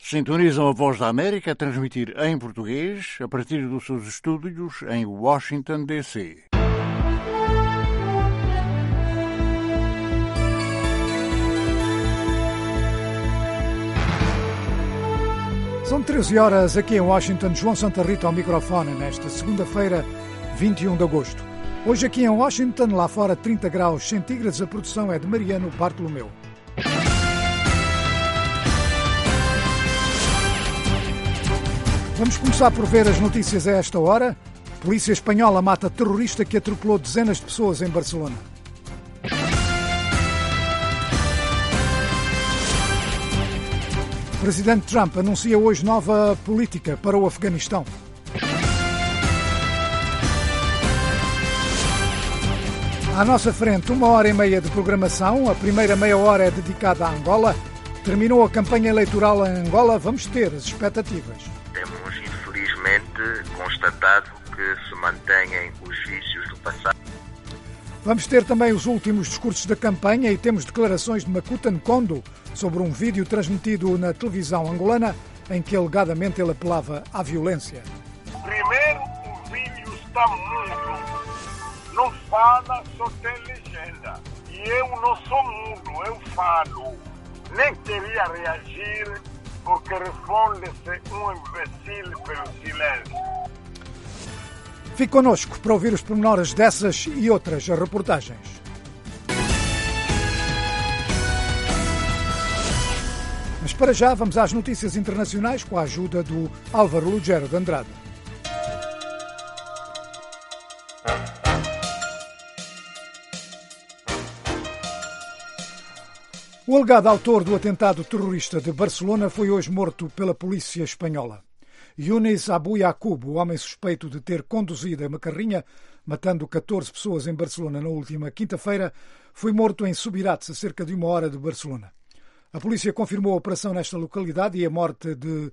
Sintonizam a Voz da América a transmitir em português a partir dos seus estúdios em Washington, D.C. São 13 horas aqui em Washington. João Santa Rita ao microfone nesta segunda-feira, 21 de agosto. Hoje aqui em Washington, lá fora 30 graus centígrados, a produção é de Mariano Bartolomeu. Vamos começar por ver as notícias a esta hora. Polícia espanhola mata terrorista que atropelou dezenas de pessoas em Barcelona. Presidente Trump anuncia hoje nova política para o Afeganistão. À nossa frente, 1h30 de programação. A primeira meia hora é dedicada à Angola. Terminou a campanha eleitoral em Angola. Vamos ter as expectativas. Temos, infelizmente, constatado que se mantêm os vícios do passado. Vamos ter também os últimos discursos da campanha e temos declarações de Makuta Nkondo sobre um vídeo transmitido na televisão angolana em que alegadamente ele apelava à violência. Primeiro, o vídeo está mudo. Não fala, só tem legenda. E eu não sou mudo, eu falo. Nem queria reagir porque responde-se um imbecil pelo silêncio. Fique connosco para ouvir os pormenores dessas e outras reportagens. Mas para já vamos às notícias internacionais com a ajuda do Álvaro Lugero de Andrade. O alegado autor do atentado terrorista de Barcelona foi hoje morto pela polícia espanhola. Yunis Abu Yaqub, o homem suspeito de ter conduzido uma carrinha, matando 14 pessoas em Barcelona na última quinta-feira, foi morto em Subirats, a cerca de 1 hora de Barcelona. A polícia confirmou a operação nesta localidade e a morte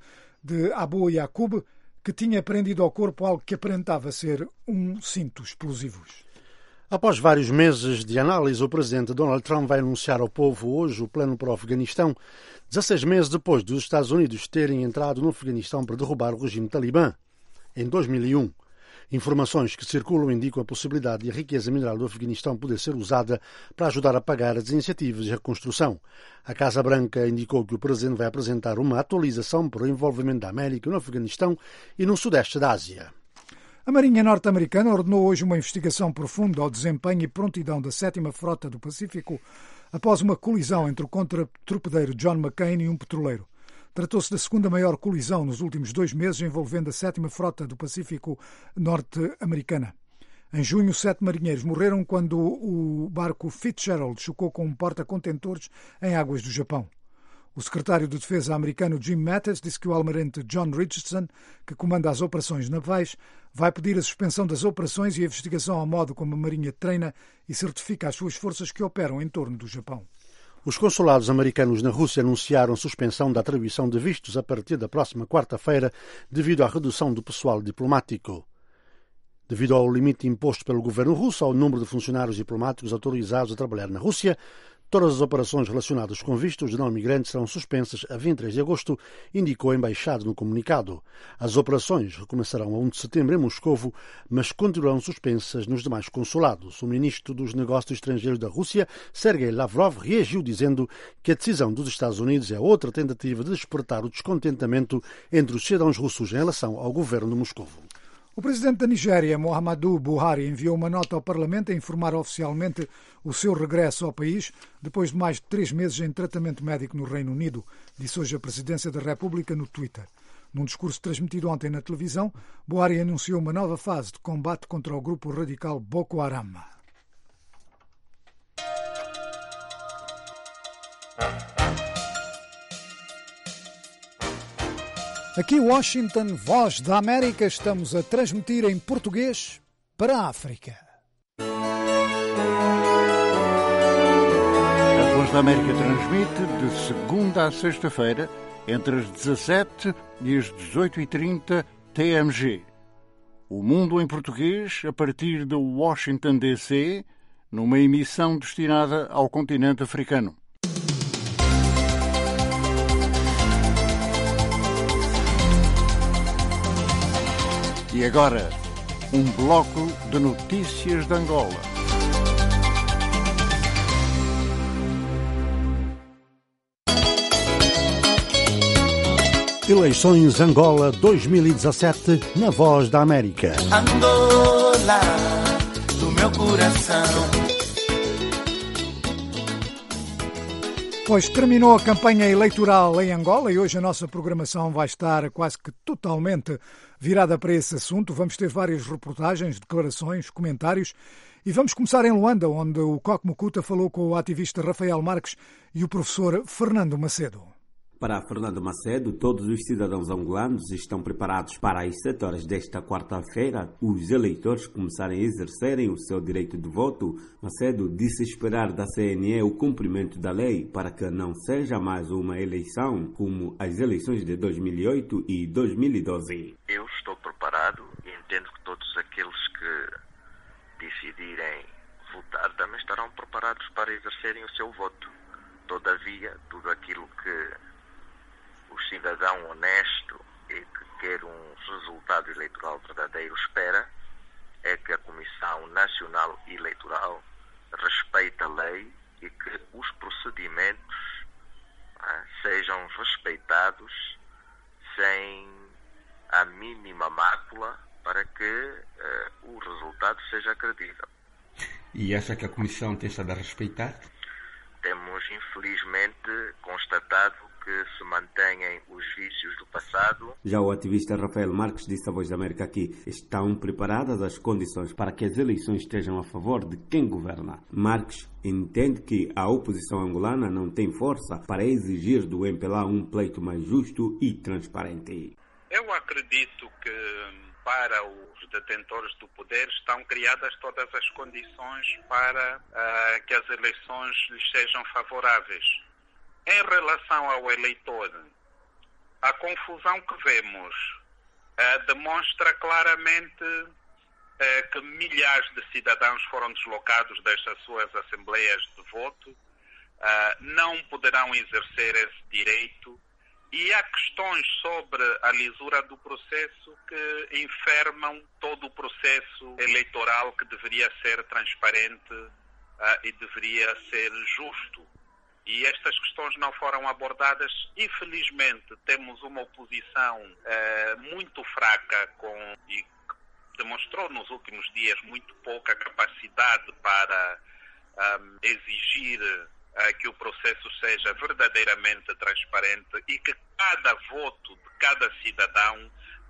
de Abu Yaqub, que tinha prendido ao corpo algo que aparentava ser um cinto explosivos. Após vários meses de análise, o presidente Donald Trump vai anunciar ao povo hoje o plano para o Afeganistão, 16 meses depois dos Estados Unidos terem entrado no Afeganistão para derrubar o regime talibã, em 2001. Informações que circulam indicam a possibilidade de a riqueza mineral do Afeganistão poder ser usada para ajudar a pagar as iniciativas de reconstrução. A Casa Branca indicou que o presidente vai apresentar uma atualização para o envolvimento da América no Afeganistão e no Sudeste da Ásia. A Marinha norte-americana ordenou hoje uma investigação profunda ao desempenho e prontidão da 7ª Frota do Pacífico após uma colisão entre o contratorpedeiro John McCain e um petroleiro. Tratou-se da segunda maior colisão nos últimos 2 meses envolvendo a 7ª Frota do Pacífico norte-americana. Em junho, 7 marinheiros morreram quando o barco Fitzgerald chocou com um porta-contentores em águas do Japão. O secretário de Defesa americano Jim Mattis disse que o almirante John Richardson, que comanda as operações navais, vai pedir a suspensão das operações e a investigação ao modo como a Marinha treina e certifica as suas forças que operam em torno do Japão. Os consulados americanos na Rússia anunciaram suspensão da atribuição de vistos a partir da próxima quarta-feira devido à redução do pessoal diplomático. Devido ao limite imposto pelo governo russo ao número de funcionários diplomáticos autorizados a trabalhar na Rússia, todas as operações relacionadas com vistos de não-imigrantes serão suspensas a 23 de agosto, indicou a embaixada no comunicado. As operações recomeçarão a 1 de setembro em Moscovo, mas continuarão suspensas nos demais consulados. O ministro dos Negócios Estrangeiros da Rússia, Sergei Lavrov, reagiu dizendo que a decisão dos Estados Unidos é outra tentativa de despertar o descontentamento entre os cidadãos russos em relação ao governo de Moscovo. O presidente da Nigéria, Muhammadu Buhari, enviou uma nota ao Parlamento a informar oficialmente o seu regresso ao país depois de mais de 3 meses em tratamento médico no Reino Unido, disse hoje a Presidência da República no Twitter. Num discurso transmitido ontem na televisão, Buhari anunciou uma nova fase de combate contra o grupo radical Boko Haram. Aqui Washington, Voz da América, estamos a transmitir em português para a África. A Voz da América transmite de segunda a sexta-feira entre as 17 e as 18h30 TMG. O Mundo em Português a partir de Washington, D.C., numa emissão destinada ao continente africano. E agora, um bloco de notícias de Angola. Eleições Angola 2017 na Voz da América. Angola, do meu coração. Pois terminou a campanha eleitoral em Angola e hoje a nossa programação vai estar quase que totalmente virada para esse assunto. Vamos ter várias reportagens, declarações, comentários e vamos começar em Luanda, onde o Coque Mukuta falou com o ativista Rafael Marques e o professor Fernando Macedo. Para Fernando Macedo, todos os cidadãos angolanos estão preparados para às 7 horas desta quarta-feira os eleitores começarem a exercerem o seu direito de voto. Macedo disse esperar da CNE o cumprimento da lei para que não seja mais uma eleição como as eleições de 2008 e 2012. Eu estou preparado e entendo que todos aqueles que decidirem votar também estarão preparados para exercerem o seu voto. Todavia, tudo aquilo que o cidadão honesto e que quer um resultado eleitoral verdadeiro espera é que a Comissão Nacional Eleitoral respeite a lei e que os procedimentos sejam respeitados sem a mínima mácula para que o resultado seja credível. E acha que a Comissão tem estado a respeitar? Temos, infelizmente, constatado que se mantêm os vícios do passado. Já o ativista Rafael Marques disse à Voz da América que estão preparadas as condições para que as eleições estejam a favor de quem governa. Marques entende que a oposição angolana não tem força para exigir do MPLA um pleito mais justo e transparente. Eu acredito que para os detentores do poder estão criadas todas as condições para que as eleições lhes sejam favoráveis. Em relação ao eleitor, a confusão que vemos demonstra claramente que milhares de cidadãos foram deslocados destas suas assembleias de voto, não poderão exercer esse direito e há questões sobre a lisura do processo que enfermam todo o processo eleitoral que deveria ser transparente e deveria ser justo. E estas questões não foram abordadas. Infelizmente, temos uma oposição muito fraca e que demonstrou nos últimos dias muito pouca capacidade para exigir que o processo seja verdadeiramente transparente e que cada voto de cada cidadão,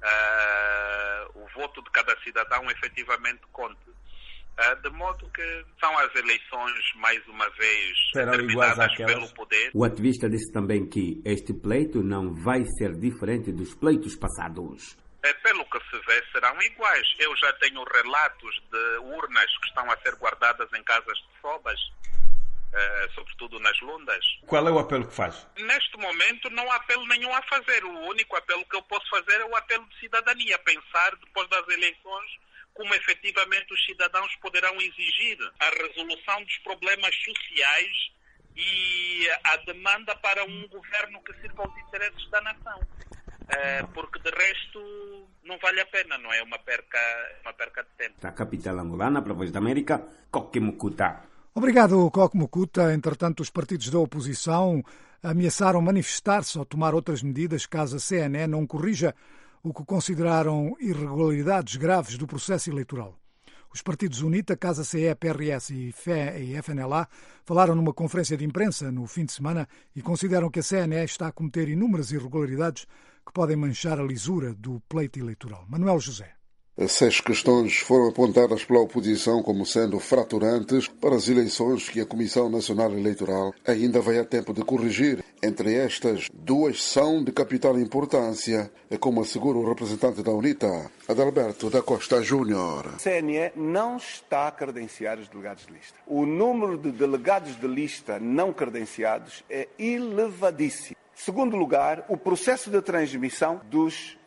o voto de cada cidadão efetivamente conte. De modo que são as eleições, mais uma vez, determinadas pelo poder. O ativista disse também que este pleito não vai ser diferente dos pleitos passados. Pelo que se vê, serão iguais. Eu já tenho relatos de urnas que estão a ser guardadas em casas de sobas, sobretudo nas lundas. Qual é o apelo que faz? Neste momento não há apelo nenhum a fazer. O único apelo que eu posso fazer é o apelo de cidadania. Pensar, depois das eleições, como efetivamente os cidadãos poderão exigir a resolução dos problemas sociais e a demanda para um governo que sirva aos interesses da nação. Porque de resto não vale a pena, não é uma perca de tempo. Da capital angolana, para a Voz da América, Coque Mukuta. Obrigado, Coque Mukuta. Entretanto, os partidos da oposição ameaçaram manifestar-se ou tomar outras medidas caso a CNE não corrija o que consideraram irregularidades graves do processo eleitoral. Os partidos UNITA, Casa CE, PRS e FNLA falaram numa conferência de imprensa no fim de semana e consideram que a CNE está a cometer inúmeras irregularidades que podem manchar a lisura do pleito eleitoral. Manuel José. 6 questões foram apontadas pela oposição como sendo fraturantes para as eleições que a Comissão Nacional Eleitoral ainda vai a tempo de corrigir. Entre estas, 2 são de capital importância, como assegura o representante da UNITA, Adalberto da Costa Júnior. A CNE não está a credenciar os delegados de lista. O número de delegados de lista não credenciados é elevadíssimo. Segundo lugar, o processo de transmissão dos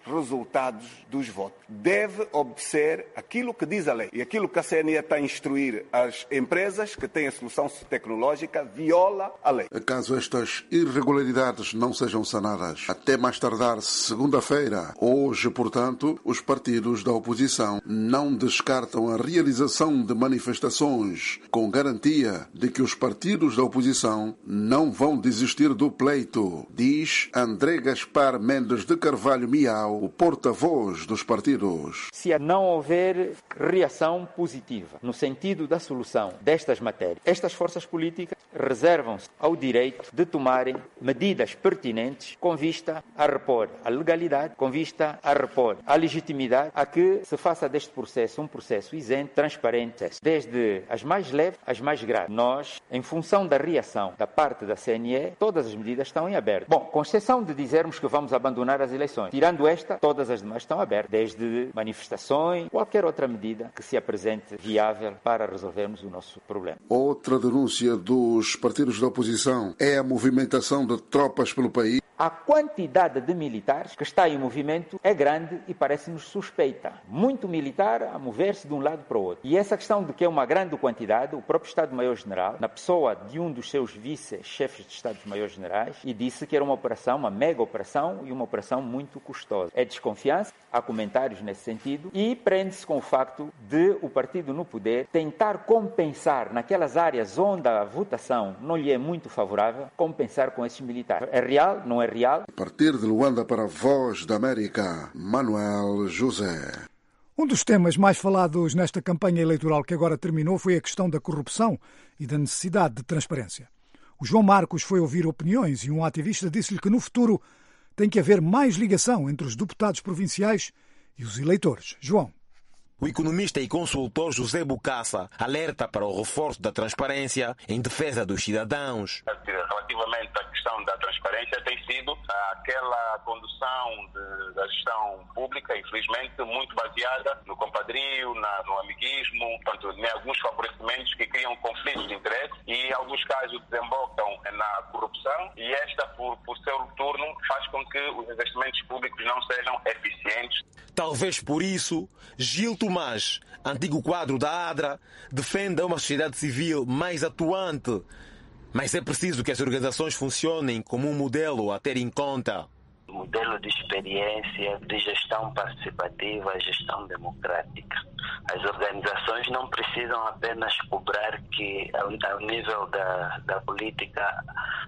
resultados dos votos. Deve obedecer aquilo que diz a lei. E aquilo que a CNE está a instruir as empresas que têm a solução tecnológica viola a lei. Caso estas irregularidades não sejam sanadas até mais tardar segunda-feira, hoje, portanto, os partidos da oposição não descartam a realização de manifestações com garantia de que os partidos da oposição não vão desistir do pleito, diz André Gaspar Mendes de Carvalho Miau, o porta-voz dos partidos. Se não houver reação positiva no sentido da solução destas matérias, estas forças políticas reservam-se ao direito de tomarem medidas pertinentes com vista a repor a legalidade, com vista a repor a legitimidade, a que se faça deste processo um processo isento, transparente, desde as mais leves às mais graves. Nós, em função da reação da parte da CNE, todas as medidas estão em aberto. Bom, com exceção de dizermos que vamos abandonar as eleições. Tirando esta, todas as demais estão abertas, desde manifestações, qualquer outra medida que se apresente viável para resolvermos o nosso problema. Outra denúncia dos partidos da oposição é a movimentação de tropas pelo país. A quantidade de militares que está em movimento é grande e parece-nos suspeita. Muito militar a mover-se de um lado para o outro. E essa questão de que é uma grande quantidade, o próprio Estado-Maior-General, na pessoa de um dos seus vice-chefes de Estados-Maior-Generais, e disse que era uma operação, uma mega operação e uma operação muito custosa. É desconfiança, há comentários nesse sentido, e prende-se com o facto de o partido no poder tentar compensar naquelas áreas onde a votação não lhe é muito favorável, compensar com esses militares. É real? Não é real? A partir de Luanda para a Voz da América, Manuel José. Um dos temas mais falados nesta campanha eleitoral que agora terminou foi a questão da corrupção e da necessidade de transparência. O João Marcos foi ouvir opiniões e um ativista disse-lhe que no futuro tem que haver mais ligação entre os deputados provinciais e os eleitores. João. O economista e consultor José Bokassa alerta para o reforço da transparência em defesa dos cidadãos. Relativamente à questão da transparência, tem sido aquela condução da gestão pública, infelizmente, muito baseada no compadrio, no amiguismo, portanto, em alguns favorecimentos que criam conflitos de interesse e, em alguns casos, desembocam na corrupção e esta, por seu turno, faz com que os investimentos públicos não sejam eficientes. Talvez por isso, Gil Tomás, antigo quadro da ADRA, defende uma sociedade civil mais atuante. Mas é preciso que as organizações funcionem como um modelo a ter em conta. Modelo de experiência, de gestão participativa, gestão democrática. As organizações não precisam apenas cobrar que ao nível da política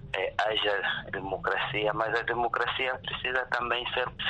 haja democracia, mas a democracia precisa também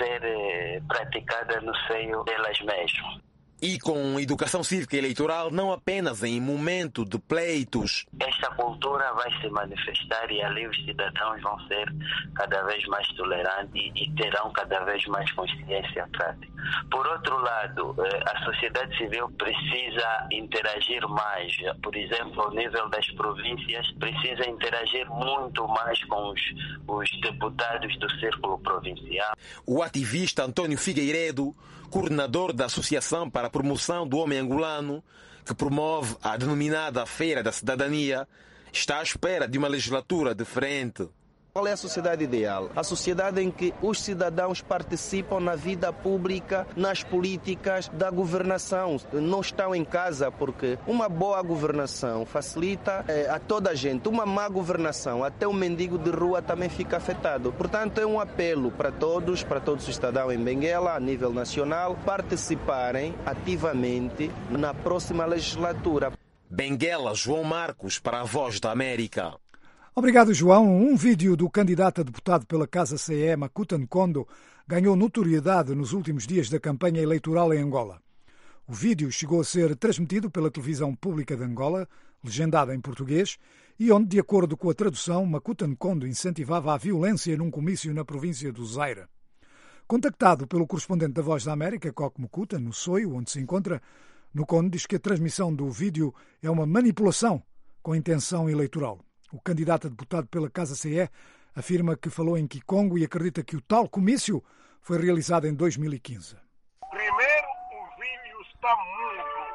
ser praticada no seio delas mesmas. E com educação cívica e eleitoral, não apenas em momento de pleitos. Esta cultura vai se manifestar e ali os cidadãos vão ser cada vez mais tolerantes e terão cada vez mais consciência prática. Por outro lado, a sociedade civil precisa interagir mais. Por exemplo, ao nível das províncias, precisa interagir muito mais com os deputados do Círculo Provincial. O ativista Antônio Figueiredo, coordenador da Associação para a Promoção do Homem Angolano, que promove a denominada Feira da Cidadania, está à espera de uma legislatura diferente. Qual é a sociedade ideal? A sociedade em que os cidadãos participam na vida pública, nas políticas da governação. Não estão em casa, porque uma boa governação facilita a toda a gente. Uma má governação, até o mendigo de rua também fica afetado. Portanto, é um apelo para todos os cidadãos em Benguela, a nível nacional, participarem ativamente na próxima legislatura. Benguela, João Marcos, para a Voz da América. Obrigado, João. Um vídeo do candidato a deputado pela Casa CE, Makuta Nkondo, ganhou notoriedade nos últimos dias da campanha eleitoral em Angola. O vídeo chegou a ser transmitido pela televisão pública de Angola, legendada em português, e onde, de acordo com a tradução, Makuta Nkondo incentivava a violência num comício na província do Zaire. Contactado pelo correspondente da Voz da América, Coque Makuta, no Soio, onde se encontra, Nkondo diz que a transmissão do vídeo é uma manipulação com intenção eleitoral. O candidato a deputado pela Casa CE afirma que falou em Kikongo e acredita que o tal comício foi realizado em 2015. Primeiro, o vídeo está mudo.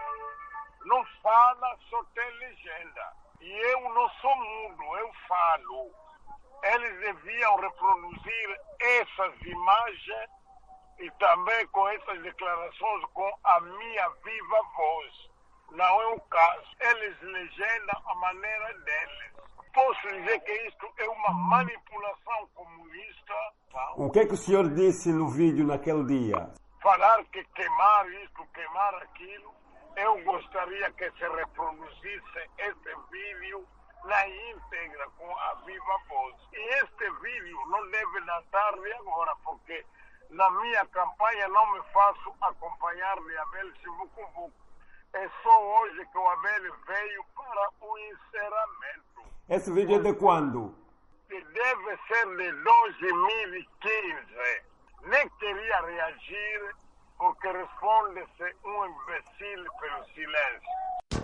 Não fala, só tem legenda. E eu não sou mudo, eu falo. Eles deviam reproduzir essas imagens e também com essas declarações com a minha viva voz. Não é o caso. Eles legendam a maneira deles. Posso dizer que isto é uma manipulação comunista. O que é que o senhor disse no vídeo naquele dia? Falar que queimar isto, queimar aquilo. Eu gostaria que se reproduzisse esse vídeo na íntegra, com a viva voz. E este vídeo não deve datar de agora, porque na minha campanha não me faço acompanhar de Abel Chivucuvuco. É só hoje que o Abel veio para o encerramento. Esse vídeo é de quando? Deve ser de 2015. Nem queria reagir, porque responde-se um imbecil pelo silêncio.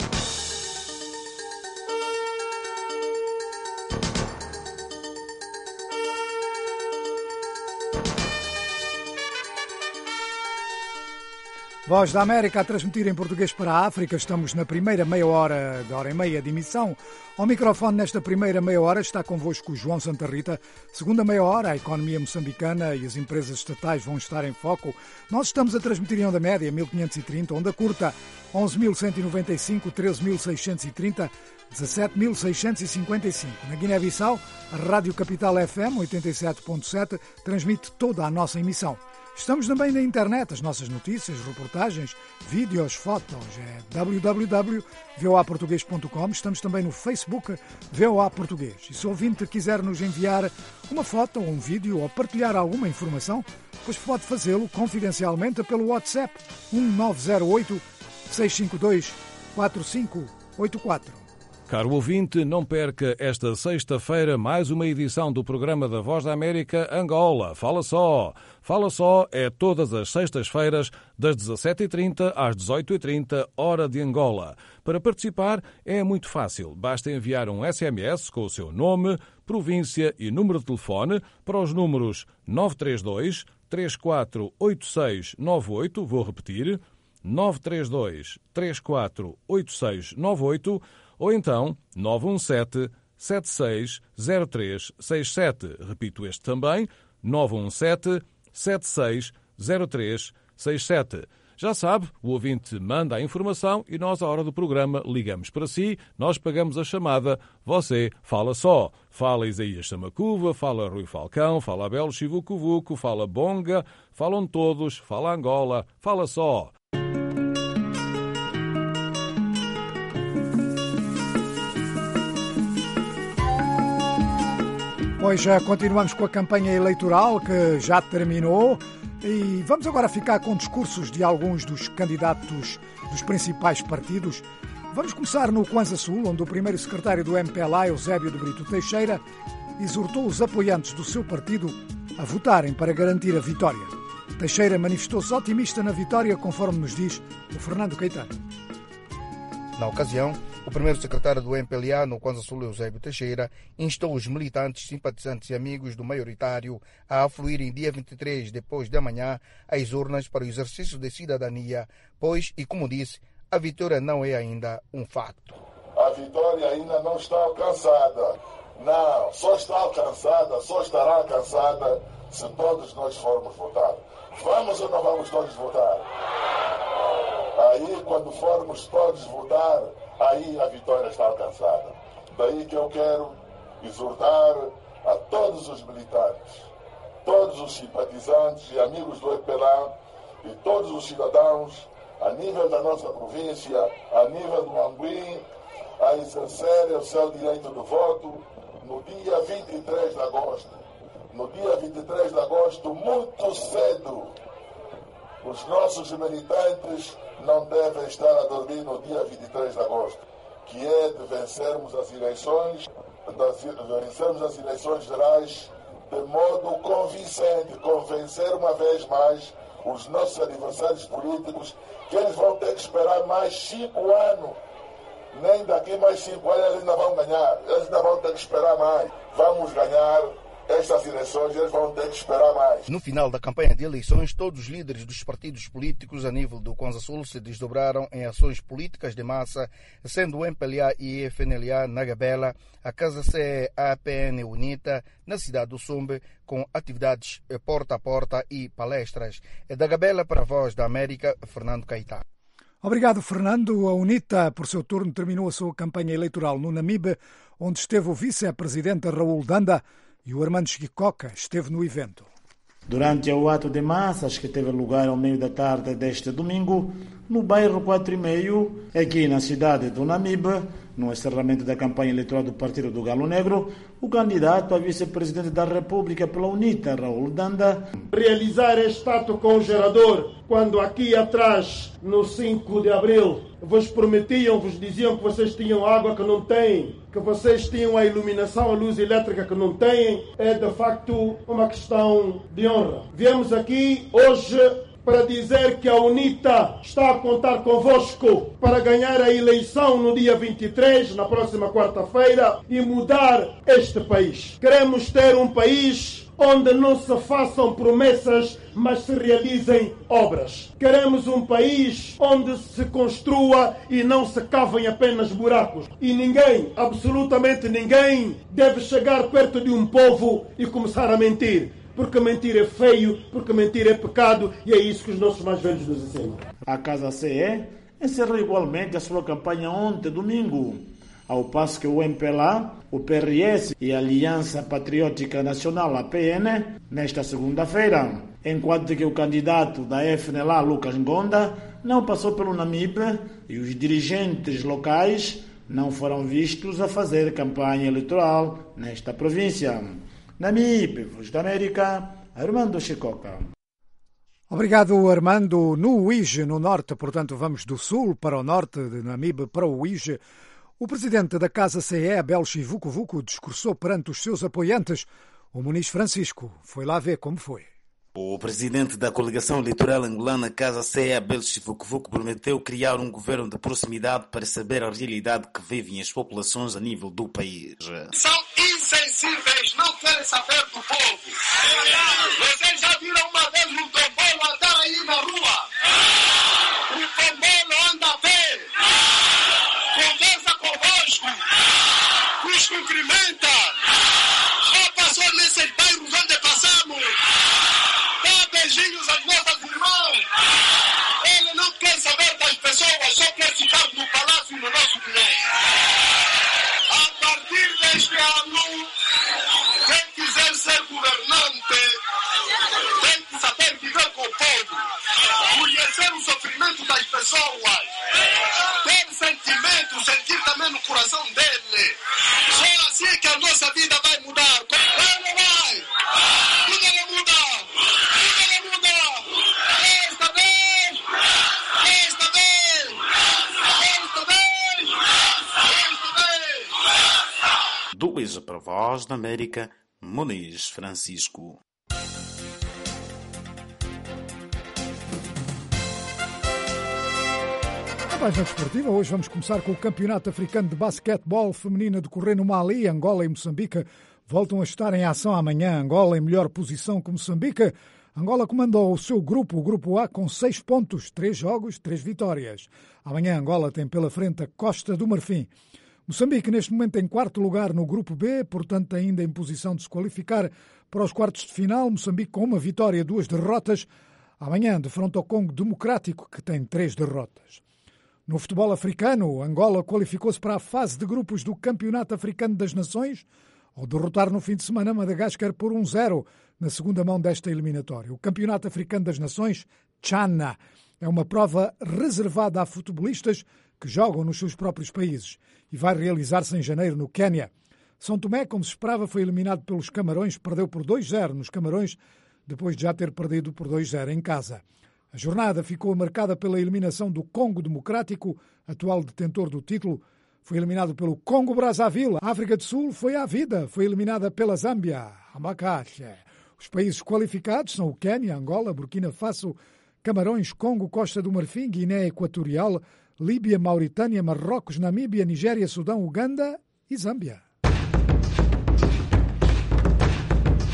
Voz da América a transmitir em português para a África. Estamos na primeira meia hora, de hora e meia de emissão. Ao microfone nesta primeira meia hora está convosco o João Santa Rita. Segunda meia hora, a economia moçambicana e as empresas estatais vão estar em foco. Nós estamos a transmitir em onda média 1530, onda curta 11.195, 13.630, 17.655. Na Guiné-Bissau, a Rádio Capital FM 87.7 transmite toda a nossa emissão. Estamos também na internet, as nossas notícias, reportagens, vídeos, fotos, é www.voaportugues.com. Estamos também no Facebook VOA Português. E se o ouvinte quiser nos enviar uma foto ou um vídeo ou partilhar alguma informação, pois pode fazê-lo confidencialmente pelo WhatsApp 1908 652 4584. Caro ouvinte, não perca esta sexta-feira mais uma edição do programa da Voz da América Angola. Fala Só! Fala Só é todas as sextas-feiras, das 17h30 às 18h30, hora de Angola. Para participar é muito fácil. Basta enviar um SMS com o seu nome, província e número de telefone para os números 932 348698, vou repetir, 932 348698, ou então 917-760367. Repito este também, 917-760367. Já sabe, o ouvinte manda a informação e nós, à hora do programa, ligamos para si, nós pagamos a chamada, você fala só. Fala Isaías Samacuva, fala Rui Falcão, fala Abel Chivucuvuco, fala Bonga, falam todos, fala Angola, fala só. Pois já continuamos com a campanha eleitoral que já terminou e vamos agora ficar com discursos de alguns dos candidatos dos principais partidos. Vamos começar no Kwanza Sul, onde o primeiro secretário do MPLA, Eusébio de Brito Teixeira, exortou os apoiantes do seu partido a votarem para garantir a vitória. Teixeira manifestou-se otimista na vitória, conforme nos diz o Fernando Caetano. Na ocasião, o primeiro secretário do MPLA no Kwanza Sul, Eusébio Teixeira, instou os militantes, simpatizantes e amigos do maioritário a afluírem dia 23, depois de amanhã, às urnas para o exercício de cidadania, pois, e como disse, a vitória não é ainda um facto. A vitória ainda não está alcançada. Não, só estará alcançada se todos nós formos votar. Vamos ou não vamos todos votar? Aí, quando formos todos votar, aí a vitória está alcançada. Daí que eu quero exortar a todos os militantes, todos os simpatizantes e amigos do MPLA e todos os cidadãos, a nível da nossa província, a nível do Manguim, a exercerem o seu direito de voto no dia 23 de agosto. No dia 23 de agosto, muito cedo, os nossos militantes não devem estar a dormir no dia 23 de agosto, que é de vencermos as eleições gerais de modo convincente, convencer uma vez mais os nossos adversários políticos que eles vão ter que esperar mais 5 anos. Nem daqui mais 5 anos eles ainda vão ganhar, eles ainda vão ter que esperar mais. Vamos ganhar estas eleições eles vão ter que esperar mais. No final da campanha de eleições, todos os líderes dos partidos políticos a nível do Kwanza Sul se desdobraram em ações políticas de massa, sendo o MPLA e FNLA na Gabela, a Casa CE APN UNITA na cidade do Sumbe, com atividades porta a porta e palestras. Da Gabela para a Voz da América, Fernando Caetá. Obrigado, Fernando. A UNITA, por seu turno, terminou a sua campanha eleitoral no Namibe, onde esteve o vice-presidente Raul Danda e o Armando Chicoca esteve no evento. Durante o ato de massas que teve lugar ao meio da tarde deste domingo, no bairro 4,5, aqui na cidade do Namibe, no encerramento da campanha eleitoral do Partido do Galo Negro, o candidato a vice-presidente da República pela UNITA, Raul Danda, realizar este ato com o gerador, quando aqui atrás, no 5 de abril, vos diziam que vocês tinham água que não têm, que vocês tinham a iluminação, a luz elétrica que não têm, é de facto uma questão de honra. Viemos aqui hoje para dizer que a UNITA está a contar convosco para ganhar a eleição no dia 23, na próxima quarta-feira, e mudar este país. Queremos ter um país onde não se façam promessas, mas se realizem obras. Queremos um país onde se construa e não se cavem apenas buracos. E ninguém, absolutamente ninguém, deve chegar perto de um povo e começar a mentir. Porque mentir é feio, porque mentir é pecado, e é isso que os nossos mais velhos nos ensinam. A Casa CE encerrou igualmente a sua campanha ontem, domingo, ao passo que o MPLA, o PRS e a Aliança Patriótica Nacional, APN, nesta segunda-feira, enquanto que o candidato da FNLA, Lucas Ngonda, não passou pelo Namibe e os dirigentes locais não foram vistos a fazer campanha eleitoral nesta província. Namibe, Voz da América, Armando Chicoca. Obrigado, Armando. No Uíge, no norte, portanto, vamos do sul para o norte, de Namibe para o Uíge. O presidente da Casa CE, Abel Chivucovuco, discursou perante os seus apoiantes. O Muniz Francisco foi lá ver como foi. O presidente da coligação eleitoral angolana Casa CE, Abel Chivucovuco, prometeu criar um governo de proximidade para saber a realidade que vivem as populações a nível do país. São insensíveis, não querem saber do povo. Vocês já viram uma vez um tombolo andar aí na rua? O tombolo anda a ver, conversa convosco, nos cumprimenta, já passou nesses bairros onde passamos, dá beijinhos às nossas irmãs. Ele não quer saber das pessoas, só quer ficar no palácio no nosso dinheiro. A partir deste ano, quem quiser ser governante tem que saber viver com o povo, conhecer o sofrimento das pessoas, ter sentimento, sentir também no coração dele. Só assim que a nossa vida vai mudar. Vai ou não vai? Tudo vai mudar. Tudo vai mudar. Esta vez. Esta vez. Esta vez. Esta vez. Do Uíge para a Voz da América, Muniz Francisco. Na página desportiva, hoje vamos começar com o Campeonato Africano de Basquetebol Feminino a decorrer no Mali. Angola e Moçambique voltam a estar em ação amanhã. Angola em melhor posição que Moçambique. Angola comandou o seu grupo, o Grupo A, com 6 pontos, 3 jogos, 3 vitórias. Amanhã Angola tem pela frente a Costa do Marfim. Moçambique, neste momento, em quarto lugar no Grupo B, portanto ainda em posição de se qualificar para os quartos de final. Moçambique com uma vitória e 2 derrotas. Amanhã, defronta ao Congo Democrático, que tem 3 derrotas. No futebol africano, Angola qualificou-se para a fase de grupos do Campeonato Africano das Nações, ao derrotar no fim de semana Madagascar por 1-0 na segunda mão desta eliminatória. O Campeonato Africano das Nações, Tchana, é uma prova reservada a futebolistas que jogam nos seus próprios países e vai realizar-se em janeiro no Quénia. São Tomé, como se esperava, foi eliminado pelos Camarões, perdeu por 2-0 nos Camarões, depois de já ter perdido por 2-0 em casa. A jornada ficou marcada pela eliminação do Congo Democrático, atual detentor do título. Foi eliminado pelo Congo-Brazzaville. A África do Sul foi à vida, foi eliminada pela Zâmbia. Os países qualificados são o Quénia, Angola, Burkina Faso, Camarões, Congo, Costa do Marfim, Guiné Equatorial, Líbia, Mauritânia, Marrocos, Namíbia, Nigéria, Sudão, Uganda e Zâmbia.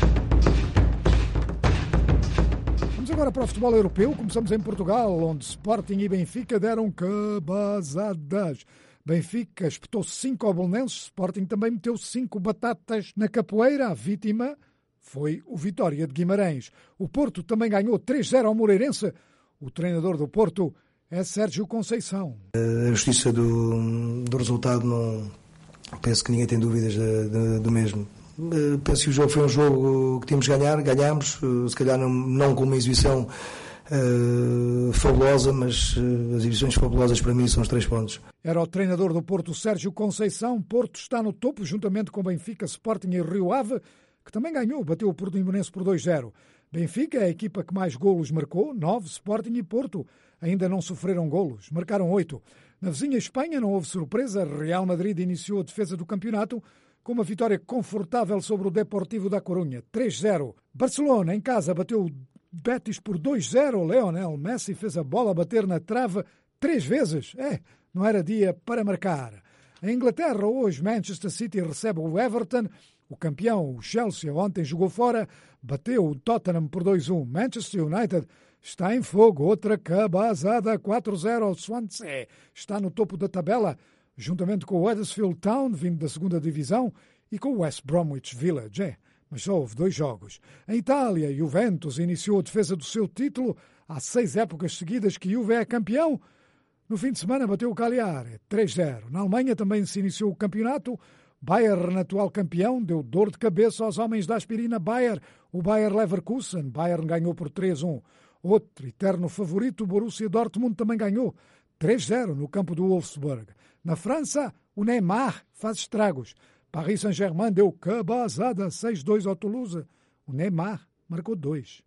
agora para o futebol europeu. Começamos em Portugal, onde Sporting e Benfica deram cabazadas. Benfica espetou 5 ao Belenenses, Sporting também meteu 5 batatas na capoeira. A vítima foi o Vitória de Guimarães. O Porto também ganhou 3-0 ao Moreirense. O treinador do Porto é Sérgio Conceição. A justiça do resultado, não penso que ninguém tem dúvidas do mesmo. Penso que o jogo foi um jogo que tínhamos de ganhar, ganhámos, se calhar não com uma exibição fabulosa, mas as exibições fabulosas para mim são os 3 pontos. Era o treinador do Porto, Sérgio Conceição. Porto está no topo, juntamente com Benfica, Sporting e Rio Ave, que também ganhou, bateu o Portimonense por 2-0. Benfica é a equipa que mais golos marcou, 9, Sporting e Porto ainda não sofreram golos, marcaram 8. Na vizinha Espanha não houve surpresa, Real Madrid iniciou a defesa do campeonato com uma vitória confortável sobre o Deportivo da Corunha, 3-0. Barcelona, em casa, bateu o Betis por 2-0. Lionel Messi fez a bola bater na trave 3 vezes. Não era dia para marcar. Em Inglaterra, hoje, Manchester City recebe o Everton. O campeão, o Chelsea, ontem jogou fora, bateu o Tottenham por 2-1. Manchester United está em fogo, outra cabazada, 4-0 ao Swansea. Está no topo da tabela, juntamente com o Huddersfield Town, vindo da 2ª divisão, e com o West Bromwich Village. Mas só houve 2 jogos. Em Itália, Juventus iniciou a defesa do seu título. Há 6 épocas seguidas que Juve é campeão. No fim de semana bateu o Cagliari, 3-0. Na Alemanha também se iniciou o campeonato. Bayern, atual campeão, deu dor de cabeça aos homens da aspirina Bayer. O Bayer Leverkusen, Bayern ganhou por 3-1. Outro eterno favorito, o Borussia Dortmund, também ganhou 3-0 no campo do Wolfsburg. Na França, o Neymar faz estragos. Paris Saint-Germain deu cabazada, 6-2 ao Toulouse. O Neymar marcou 2.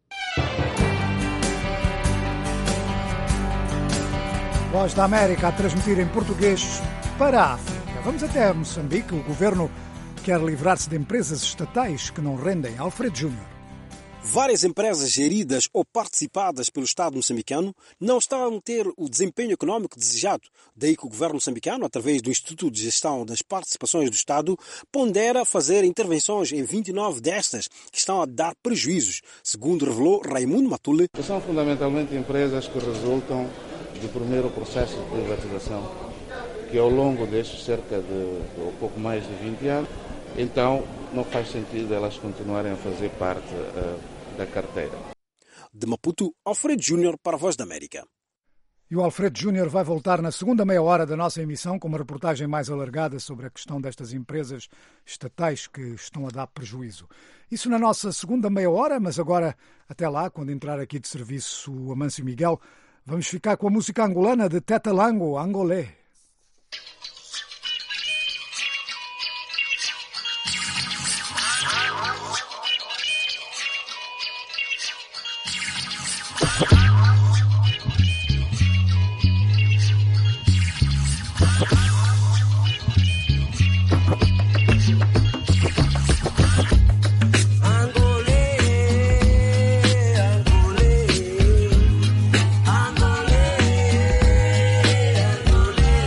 Voz da América a transmitir em português para a África. Vamos até Moçambique. O governo quer livrar-se de empresas estatais que não rendem. Alfredo Júnior. Várias empresas geridas ou participadas pelo Estado moçambicano não estão a ter o desempenho econômico desejado. Daí que o governo moçambicano, através do Instituto de Gestão das Participações do Estado, pondera fazer intervenções em 29 destas que estão a dar prejuízos, segundo revelou Raimundo Matule. São fundamentalmente empresas que resultam do primeiro processo de privatização, que ao longo destes cerca de um pouco mais de 20 anos, então não faz sentido elas continuarem a fazer parte da carteira. De Maputo, Alfredo Júnior para a Voz da América. E o Alfredo Júnior vai voltar na segunda meia hora da nossa emissão com uma reportagem mais alargada sobre a questão destas empresas estatais que estão a dar prejuízo. Isso na nossa segunda meia hora, mas agora, até lá, quando entrar aqui de serviço o Amâncio Miguel, vamos ficar com a música angolana de Teta Lango, Angolé. Angolé,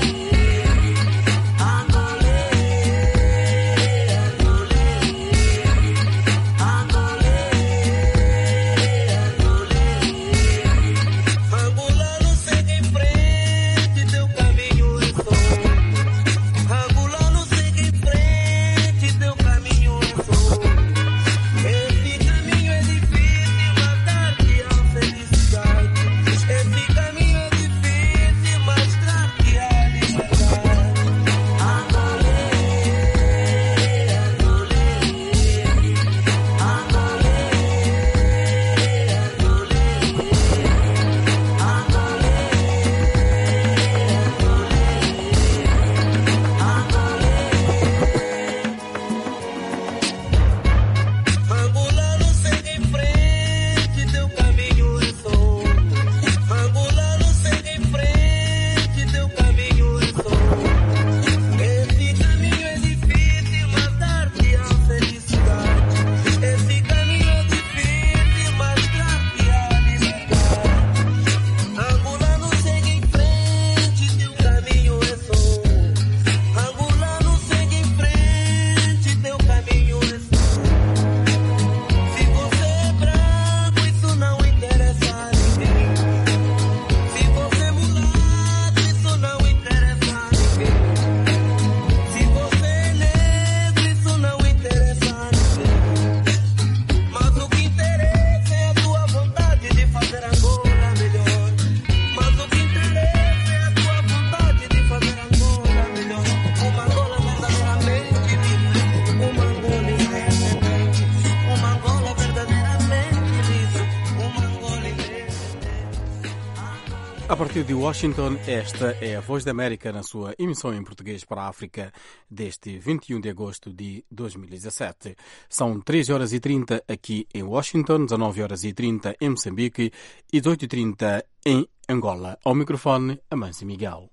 A partir de Washington, esta é a Voz da América na sua emissão em português para a África deste 21 de agosto de 2017. São 13h30 aqui em Washington, 19h30 em Moçambique e 18h30 em Angola. Ao microfone, Amâncio Miguel.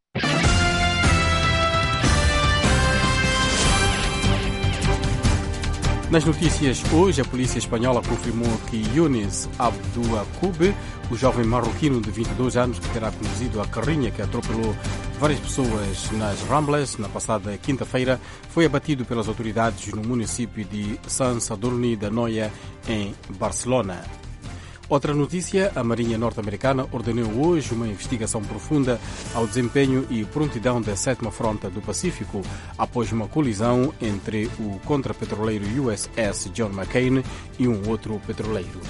Nas notícias hoje, a polícia espanhola confirmou que Younis Abdouakoub, o jovem marroquino de 22 anos que terá conduzido a carrinha que atropelou várias pessoas nas Ramblas na passada quinta-feira, foi abatido pelas autoridades no município de Sant Sadurní d'Anoia, em Barcelona. Outra notícia, a Marinha norte-americana ordenou hoje uma investigação profunda ao desempenho e prontidão da 7ª Frota do Pacífico após uma colisão entre o contrapetroleiro USS John McCain e um outro petroleiro.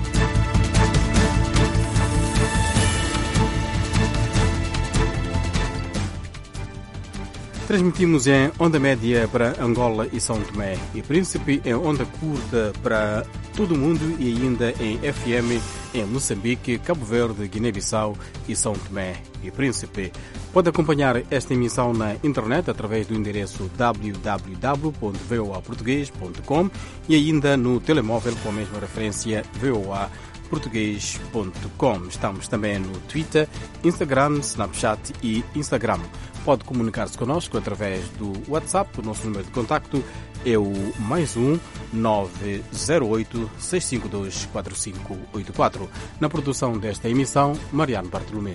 Transmitimos em onda média para Angola e São Tomé e Príncipe, em onda curta para todo o mundo e ainda em FM em Moçambique, Cabo Verde, Guiné-Bissau e São Tomé e Príncipe. Pode acompanhar esta emissão na internet através do endereço www.voaportugues.com e ainda no telemóvel com a mesma referência voaportugues.com. Estamos também no Twitter, Instagram, Snapchat e Instagram. Pode comunicar-se connosco através do WhatsApp. O nosso número de contacto é o +1 908 652 4584. Na produção desta emissão, Mariano Bartolomeu.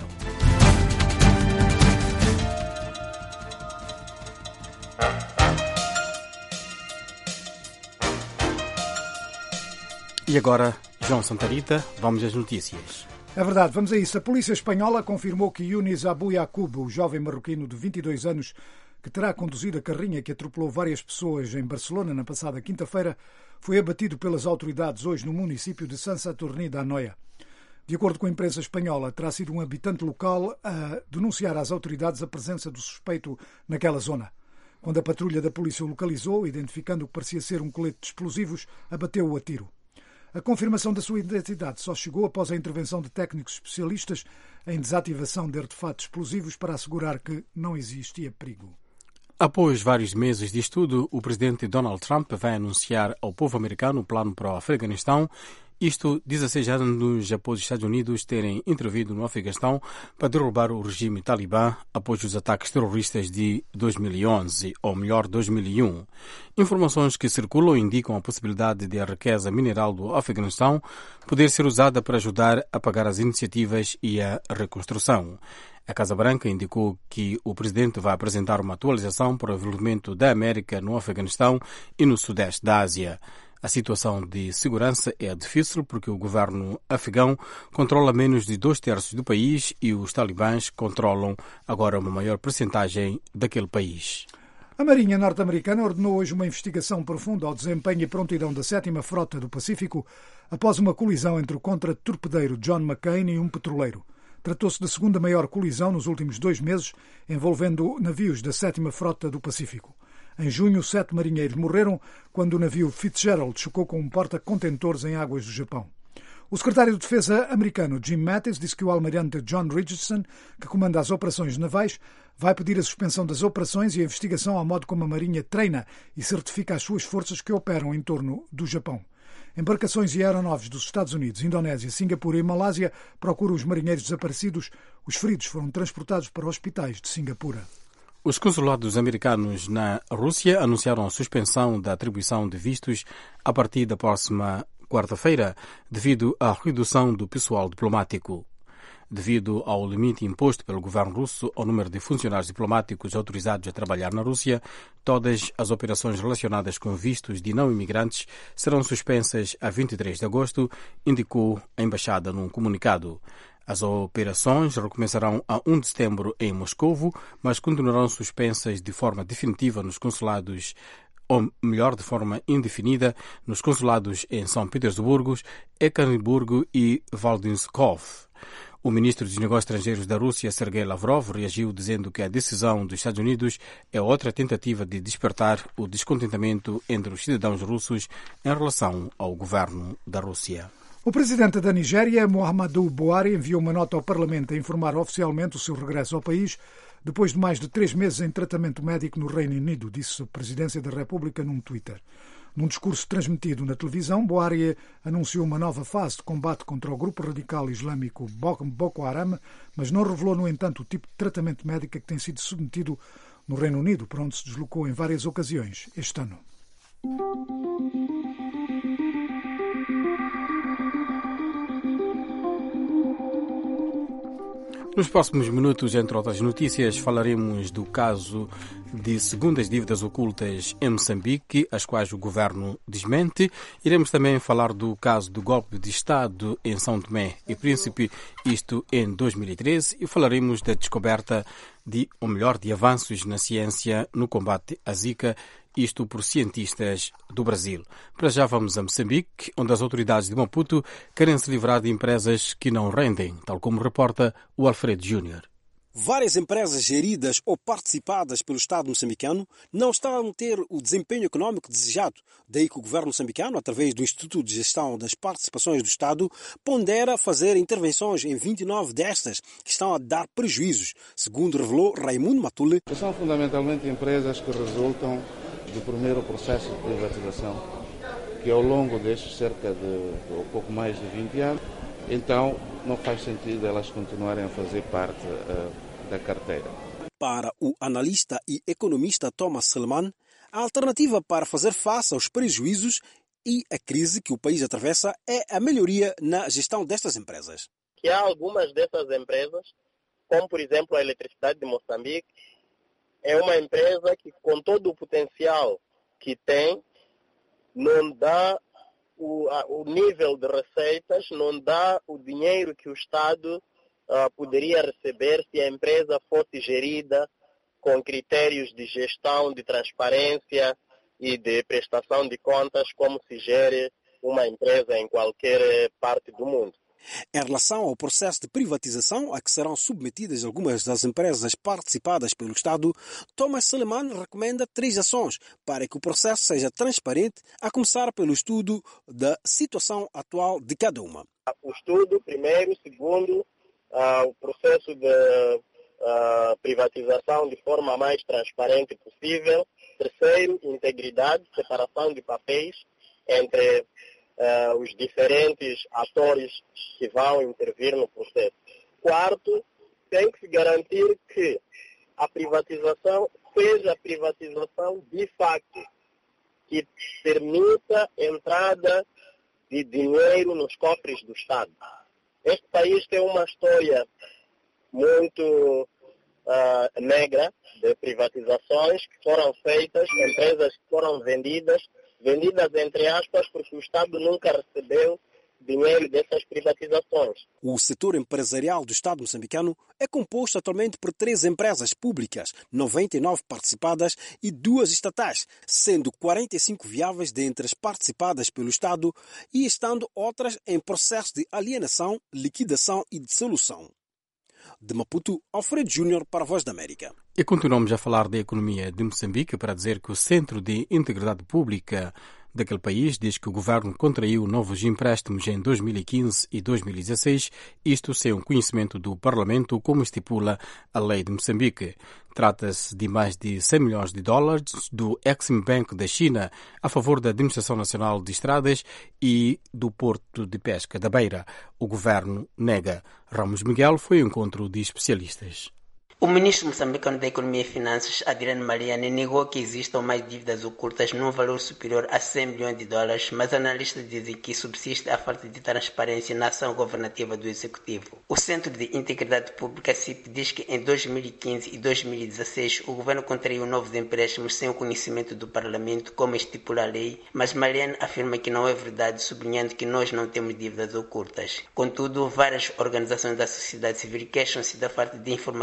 E agora, João Santarita, vamos às notícias. É verdade, vamos a isso. A polícia espanhola confirmou que Younis Abdouakoub, o jovem marroquino de 22 anos que terá conduzido a carrinha que atropelou várias pessoas em Barcelona na passada quinta-feira, foi abatido pelas autoridades hoje no município de Sant Sadurní d'Anoia. De acordo com a imprensa espanhola, terá sido um habitante local a denunciar às autoridades a presença do suspeito naquela zona. Quando a patrulha da polícia o localizou, identificando o que parecia ser um colete de explosivos, abateu-o a tiro. A confirmação da sua identidade só chegou após a intervenção de técnicos especialistas em desativação de artefatos explosivos para assegurar que não existia perigo. Após vários meses de estudo, o presidente Donald Trump vai anunciar ao povo americano o plano para o Afeganistão, isto 16 anos após os Estados Unidos terem intervido no Afeganistão para derrubar o regime talibã após os ataques terroristas de 2011, ou melhor, 2001. Informações que circulam indicam a possibilidade de a riqueza mineral do Afeganistão poder ser usada para ajudar a pagar as iniciativas e a reconstrução. A Casa Branca indicou que o presidente vai apresentar uma atualização para o desenvolvimento da América no Afeganistão e no Sudeste da Ásia. A situação de segurança é difícil porque o governo afegão controla menos de 2/3 do país e os talibãs controlam agora uma maior percentagem daquele país. A Marinha norte-americana ordenou hoje uma investigação profunda ao desempenho e prontidão da 7ª Frota do Pacífico após uma colisão entre o contratorpedeiro John McCain e um petroleiro. Tratou-se da segunda maior colisão nos últimos 2 meses, envolvendo navios da 7ª Frota do Pacífico. Em junho, 7 marinheiros morreram quando o navio Fitzgerald chocou com um porta-contentores em águas do Japão. O secretário de Defesa americano Jim Mattis disse que o almirante John Richardson, que comanda as operações navais, vai pedir a suspensão das operações e a investigação ao modo como a Marinha treina e certifica as suas forças que operam em torno do Japão. Embarcações e aeronaves dos Estados Unidos, Indonésia, Singapura e Malásia procuram os marinheiros desaparecidos. Os feridos foram transportados para hospitais de Singapura. Os consulados americanos na Rússia anunciaram a suspensão da atribuição de vistos a partir da próxima quarta-feira, devido à redução do pessoal diplomático. Devido ao limite imposto pelo governo russo ao número de funcionários diplomáticos autorizados a trabalhar na Rússia, todas as operações relacionadas com vistos de não-imigrantes serão suspensas a 23 de agosto, indicou a embaixada num comunicado. As operações recomeçarão a 1 de setembro em Moscovo, mas continuarão suspensas de forma definitiva nos consulados, ou melhor, de forma indefinida, nos consulados em São Petersburgo, Ekaterimburgo e Vladivostok. O ministro dos Negócios Estrangeiros da Rússia, Sergei Lavrov, reagiu dizendo que a decisão dos Estados Unidos é outra tentativa de despertar o descontentamento entre os cidadãos russos em relação ao governo da Rússia. O presidente da Nigéria, Muhammadu Buhari, enviou uma nota ao Parlamento a informar oficialmente o seu regresso ao país depois de mais de 3 meses em tratamento médico no Reino Unido, disse a Presidência da República num Twitter. Num discurso transmitido na televisão, Buhari anunciou uma nova fase de combate contra o grupo radical islâmico Boko Haram, mas não revelou, no entanto, o tipo de tratamento médico que tem sido submetido no Reino Unido, para onde se deslocou em várias ocasiões este ano. Nos próximos minutos, entre outras notícias, falaremos do caso de segundas dívidas ocultas em Moçambique, as quais o governo desmente. Iremos também falar do caso do golpe de Estado em São Tomé e Príncipe, isto em 2013, e falaremos da descoberta de avanços na ciência no combate à Zika, isto por cientistas do Brasil. Para já vamos a Moçambique, onde as autoridades de Maputo querem se livrar de empresas que não rendem, tal como reporta o Alfredo Júnior. Várias empresas geridas ou participadas pelo Estado moçambicano não estão a ter o desempenho econômico desejado. Daí que o governo moçambicano, através do Instituto de Gestão das Participações do Estado, pondera fazer intervenções em 29 destas que estão a dar prejuízos, segundo revelou Raimundo Matule. São fundamentalmente empresas que resultam do primeiro processo de privatização, que ao longo destes cerca de ou pouco mais de 20 anos, então não faz sentido elas continuarem a fazer parte da carteira. Para o analista e economista Thomas Seleman, a alternativa para fazer face aos prejuízos e à crise que o país atravessa é a melhoria na gestão destas empresas. Que há algumas dessas empresas, como por exemplo a Eletricidade de Moçambique, é uma empresa que, com todo o potencial que tem, não dá o nível de receitas, não dá o dinheiro que o Estado poderia receber se a empresa fosse gerida com critérios de gestão, de transparência e de prestação de contas, como se gere uma empresa em qualquer parte do mundo. Em relação ao processo de privatização a que serão submetidas algumas das empresas participadas pelo Estado, Thomas Seleman recomenda 3 ações para que o processo seja transparente, a começar pelo estudo da situação atual de cada uma. O estudo, primeiro. Segundo, o processo de privatização de forma mais transparente possível. Terceiro, integridade, separação de papéis entre os diferentes atores que vão intervir no processo. Quarto, tem que se garantir que a privatização seja a privatização de facto, que permita entrada de dinheiro nos cofres do Estado. Este país tem uma história muito negra de privatizações que foram feitas, empresas que foram vendidas entre aspas, porque o Estado nunca recebeu dinheiro dessas privatizações. O setor empresarial do Estado moçambicano é composto atualmente por 3 empresas públicas, 99 participadas e 2 estatais, sendo 45 viáveis dentre as participadas pelo Estado e estando outras em processo de alienação, liquidação e dissolução. De Maputo, Alfredo Júnior para a Voz da América. E continuamos a falar da economia de Moçambique para dizer que o Centro de Integridade Pública daquele país diz que o governo contraiu novos empréstimos em 2015 e 2016, isto sem o conhecimento do Parlamento, como estipula a lei de Moçambique. Trata-se de mais de 100 milhões de dólares do Exim Bank da China a favor da Administração Nacional de Estradas e do Porto de Pesca da Beira. O governo nega. Ramos Miguel foi ao encontro de especialistas. O ministro moçambicano da Economia e Finanças, Adriano Mariani, negou que existam mais dívidas ocultas num valor superior a 100 milhões de dólares, mas analistas dizem que subsiste a falta de transparência na ação governativa do Executivo. O Centro de Integridade Pública, CIP, diz que em 2015 e 2016 o governo contraiu novos empréstimos sem o conhecimento do Parlamento, como estipula a lei, mas Mariani afirma que não é verdade, sublinhando que nós não temos dívidas ocultas. Contudo, várias organizações da sociedade civil queixam-se da falta de informação relevante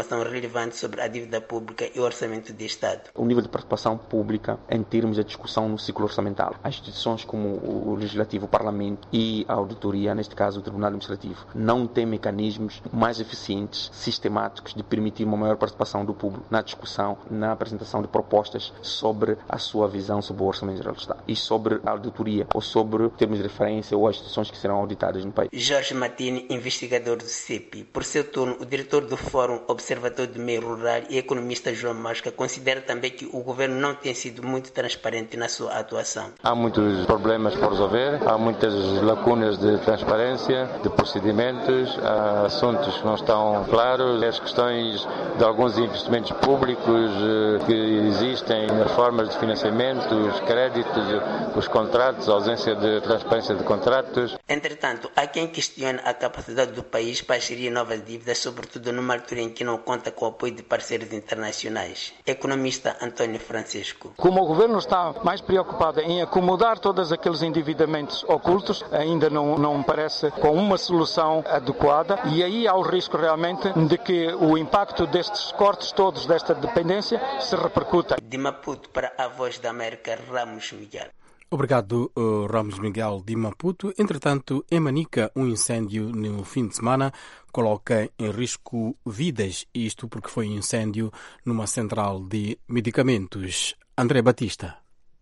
relevante sobre a dívida pública e o orçamento de Estado. O nível de participação pública em termos de discussão no ciclo orçamental. As instituições como o Legislativo, o Parlamento e a Auditoria, neste caso o Tribunal Administrativo, não têm mecanismos mais eficientes, sistemáticos, de permitir uma maior participação do público na discussão, na apresentação de propostas sobre a sua visão sobre o Orçamento Geral do Estado e sobre a auditoria ou sobre termos de referência ou as instituições que serão auditadas no país. Jorge Martini, investigador do CEPI. Por seu turno, o diretor do Fórum Observador do Meio Rural e economista João Masca considera também que o governo não tem sido muito transparente na sua atuação. Há muitos problemas por resolver, há muitas lacunas de transparência, de procedimentos, há assuntos que não estão claros, as questões de alguns investimentos públicos que existem, as formas de financiamento, os créditos, os contratos, a ausência de transparência de contratos. Entretanto, há quem questione a capacidade do país para gerir novas dívidas, sobretudo numa altura em que não conta com o apoio de parceiros internacionais. Economista António Francisco. Como o governo está mais preocupado em acomodar todos aqueles endividamentos ocultos, ainda não parece com uma solução adequada, e aí há o risco realmente de que o impacto destes cortes todos, desta dependência, se repercuta. De Maputo para a Voz da América, Ramos Miguel. Obrigado, Ramos Miguel de Maputo. Entretanto, em Manica, um incêndio no fim de semana coloca em risco vidas, isto porque foi um incêndio numa central de medicamentos. André Batista.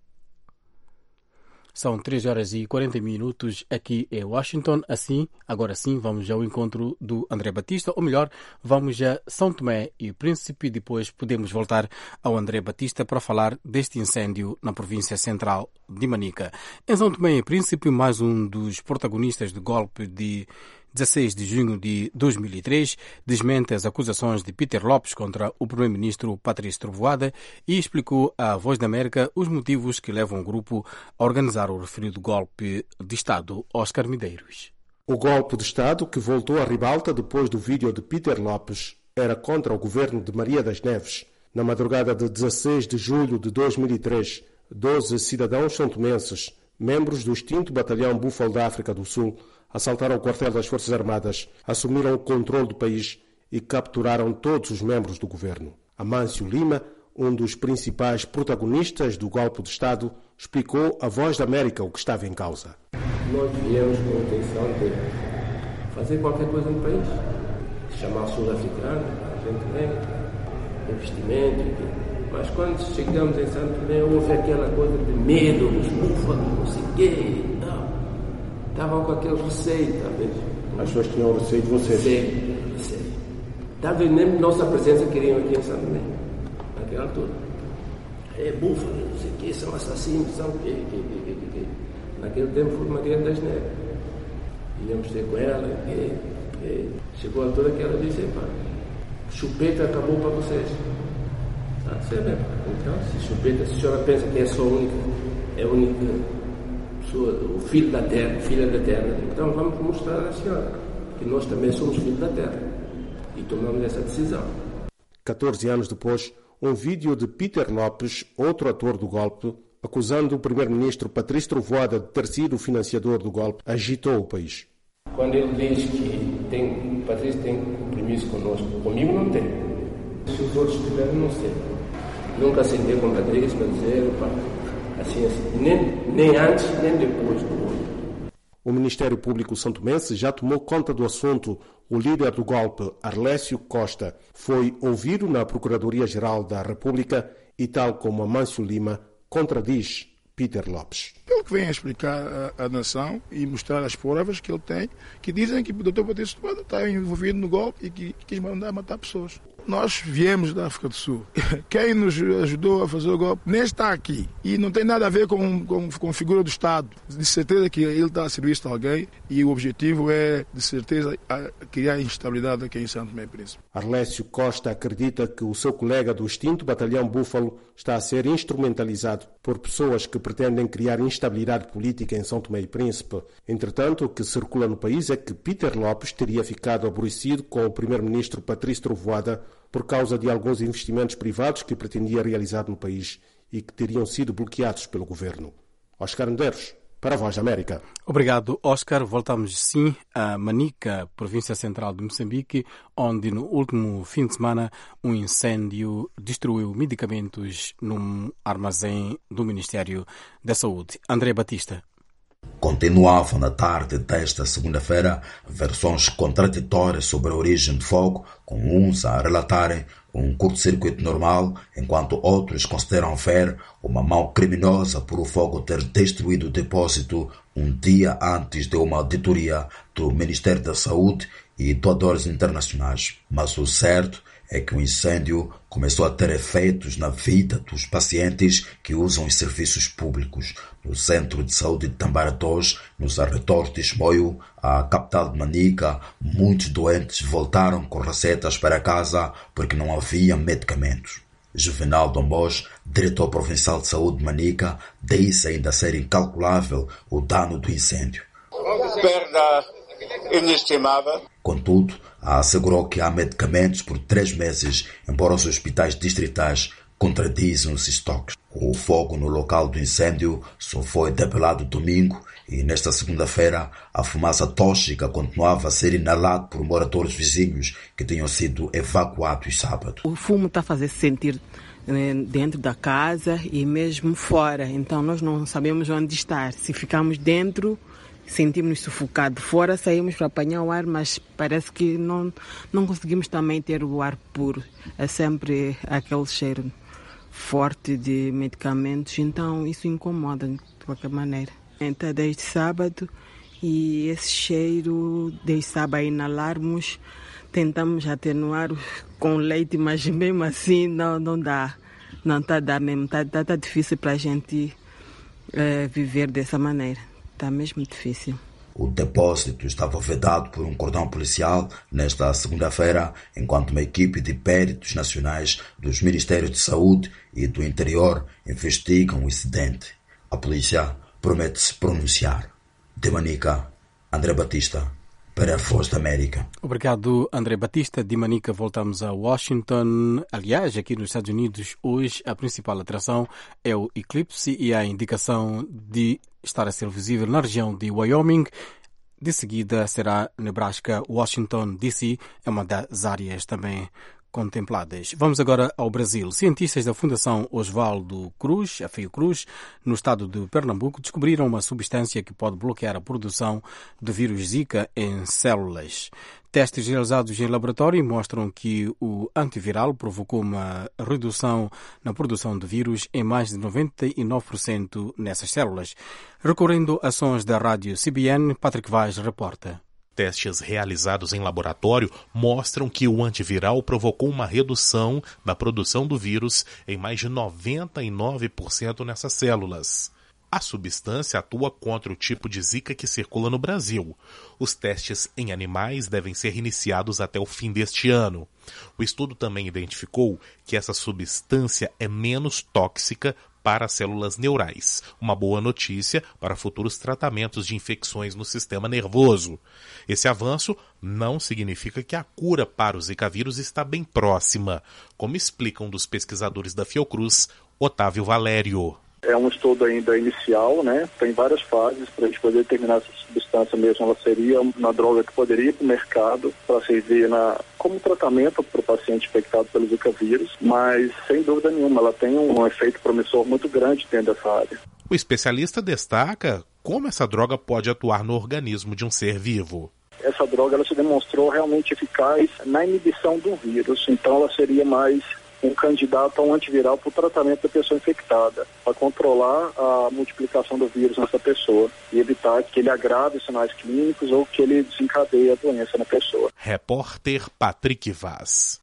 São 3h40 aqui em Washington. Agora sim, vamos ao encontro do André Batista, ou melhor, vamos a São Tomé e Príncipe, e depois podemos voltar ao André Batista para falar deste incêndio na província central de Manica. Em São Tomé e Príncipe, mais um dos protagonistas do golpe de 16 de junho de 2003, desmente as acusações de Peter Lopes contra o primeiro-ministro Patrício Trovoada e explicou à Voz da América os motivos que levam o grupo a organizar o referido golpe de Estado. Oscar Medeiros. O golpe de Estado, que voltou à ribalta depois do vídeo de Peter Lopes, era contra o governo de Maria das Neves. Na madrugada de 16 de julho de 2003, 12 cidadãos santomenses, membros do extinto batalhão Búfalo da África do Sul, assaltaram o quartel das Forças Armadas, assumiram o controle do país e capturaram todos os membros do governo. Amâncio Lima, um dos principais protagonistas do golpe de Estado, explicou à Voz da América o que estava em causa. Nós viemos com a intenção de fazer qualquer coisa no país, chamar sul-africano, a gente vem, investimento, mas quando chegamos em Santo Tomé houve aquela coisa de medo, os búfalos, não sei o quê e tal. Estavam com aquele receio, talvez. As pessoas tinham receio de vocês? Receio. Talvez nem nossa presença queriam aqui em São Tomé, naquela altura. É búfalo, não sei o quê, são assassinos, são o quê. Naquele tempo foi Maria das Neves. Íamos ter com ela, chegou a altura que ela disse, pá, chupeta acabou para vocês. Então, se chupeta, se a senhora pensa que é só a única o filho da terra, filha da terra, então vamos mostrar à senhora que nós também somos filhos da terra e tomamos essa decisão. 14 anos depois, um vídeo de Peter Lopes, outro ator do golpe, acusando o primeiro-ministro Patrício Trovoada de ter sido o financiador do golpe, agitou o país. Quando ele diz que Patrício tem compromisso conosco, comigo não tem. Se os outros tiverem, não sei. Nunca aceitei com Patrício para dizer, assim, nem antes, nem depois do golpe. O Ministério Público santomense já tomou conta do assunto. O líder do golpe, Arlésio Costa, foi ouvido na Procuradoria-Geral da República e, tal como Amâncio Lima, contradiz Peter Lopes. Pelo que vem a explicar à nação e mostrar as provas que ele tem, que dizem que o Dr. Patrício Trovoada está envolvido no golpe e que quis mandar matar pessoas. Nós viemos da África do Sul. Quem nos ajudou a fazer o golpe nem está aqui. E não tem nada a ver com a figura do Estado. De certeza que ele está a serviço de alguém e o objetivo é, de certeza, criar instabilidade aqui em São Tomé e Príncipe. Arlésio Costa acredita que o seu colega do extinto batalhão Búfalo está a ser instrumentalizado por pessoas que pretendem criar instabilidade política em São Tomé e Príncipe. Entretanto, o que circula no país é que Peter Lopes teria ficado aborrecido com o primeiro-ministro Patrício Trovoada por causa de alguns investimentos privados que pretendia realizar no país e que teriam sido bloqueados pelo governo. Oscar Medeiros, para a Voz da América. Obrigado, Oscar. Voltamos sim a Manica, província central de Moçambique, onde no último fim de semana um incêndio destruiu medicamentos num armazém do Ministério da Saúde. André Batista. Continuavam na tarde desta segunda-feira versões contraditórias sobre a origem do fogo, com uns a relatarem um curto-circuito normal, enquanto outros consideram ver uma mão criminosa por o fogo ter destruído o depósito um dia antes de uma auditoria do Ministério da Saúde e doadores internacionais. Mas o certo é que o incêndio começou a ter efeitos na vida dos pacientes que usam os serviços públicos. No Centro de Saúde de Tambaratos, nos arredores de Chimoio, a capital de Manica, muitos doentes voltaram com receitas para casa porque não havia medicamentos. Juvenal Dombos, diretor provincial de saúde de Manica, disse ainda ser incalculável o dano do incêndio. Perda inestimável. Contudo, assegurou que há medicamentos por 3 meses, embora os hospitais distritais contradizem os estoques. O fogo no local do incêndio só foi debelado domingo e nesta segunda-feira a fumaça tóxica continuava a ser inalada por moradores vizinhos que tinham sido evacuados sábado. O fumo está a fazer se sentir dentro da casa e mesmo fora, então nós não sabemos onde estar. Se ficamos dentro, sentimos-nos sufocados. Fora saímos para apanhar o ar, mas parece que não conseguimos também ter o ar puro. É sempre aquele cheiro forte de medicamentos, então isso incomoda de qualquer maneira. Então, desde sábado, e esse cheiro, desde sábado a inalarmos, tentamos atenuar com leite, mas mesmo assim não dá. Não está a dar mesmo, está difícil para a gente viver dessa maneira. Está mesmo difícil. O depósito estava vedado por um cordão policial nesta segunda-feira, enquanto uma equipe de peritos nacionais dos Ministérios de Saúde e do Interior investigam o incidente. A polícia promete se pronunciar. De Manica, André Batista, para a Voz da América. Obrigado, André Batista. De Manica voltamos a Washington. Aliás, aqui nos Estados Unidos, hoje a principal atração é o eclipse e a indicação de estar a ser visível na região de Wyoming. De seguida será Nebraska, Washington, D.C. É uma das áreas também contempladas. Vamos agora ao Brasil. Cientistas da Fundação Oswaldo Cruz, a Fiocruz, no estado de Pernambuco, descobriram uma substância que pode bloquear a produção do vírus Zika em células. Testes realizados em laboratório mostram que o antiviral provocou uma redução na produção de vírus em mais de 99% nessas células. Recorrendo a sons da rádio CBN, Patrick Vaz reporta. Testes realizados em laboratório mostram que o antiviral provocou uma redução na produção do vírus em mais de 99% nessas células. A substância atua contra o tipo de Zika que circula no Brasil. Os testes em animais devem ser iniciados até o fim deste ano. O estudo também identificou que essa substância é menos tóxica para as células neurais, uma boa notícia para futuros tratamentos de infecções no sistema nervoso. Esse avanço não significa que a cura para o Zika vírus está bem próxima, como explica um dos pesquisadores da Fiocruz, Otávio Valério. É um estudo ainda inicial, né? Tem várias fases para a gente poder determinar se a substância mesmo ela seria uma droga que poderia ir para o mercado para servir como tratamento para o paciente infectado pelo Zika vírus, mas sem dúvida nenhuma ela tem um efeito promissor muito grande dentro dessa área. O especialista destaca como essa droga pode atuar no organismo de um ser vivo. Essa droga ela se demonstrou realmente eficaz na inibição do vírus, então ela seria mais um candidato a um antiviral para o tratamento da pessoa infectada, para controlar a multiplicação do vírus nessa pessoa e evitar que ele agrave os sinais clínicos ou que ele desencadeie a doença na pessoa. Repórter Patrick Vaz.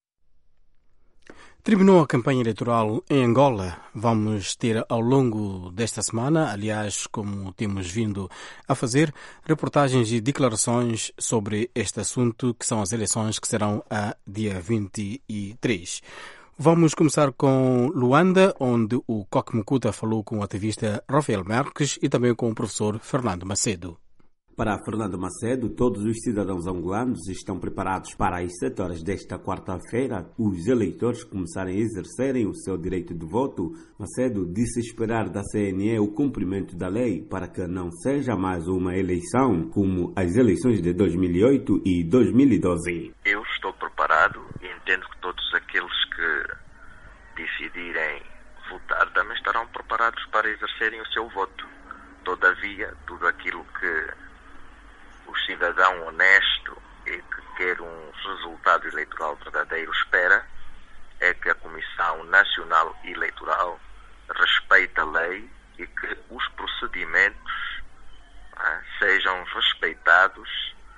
Terminou a campanha eleitoral em Angola. Vamos ter ao longo desta semana, aliás, como temos vindo a fazer, reportagens e declarações sobre este assunto, que são as eleições que serão a dia 23. Vamos começar com Luanda, onde o Coque Mucuta falou com o ativista Rafael Marques e também com o professor Fernando Macedo. Para Fernando Macedo, todos os cidadãos angolanos estão preparados para às 7 horas desta quarta-feira os eleitores começarem a exercerem o seu direito de voto. Macedo disse esperar da CNE o cumprimento da lei para que não seja mais uma eleição como as eleições de 2008 e 2012. Eu estou preparado e entendo que todos aqueles que decidirem votar também estarão preparados para exercerem o seu voto. Todavia, tudo aquilo que o cidadão honesto e que quer um resultado eleitoral verdadeiro espera é que a Comissão Nacional Eleitoral respeite a lei e que os procedimentos sejam respeitados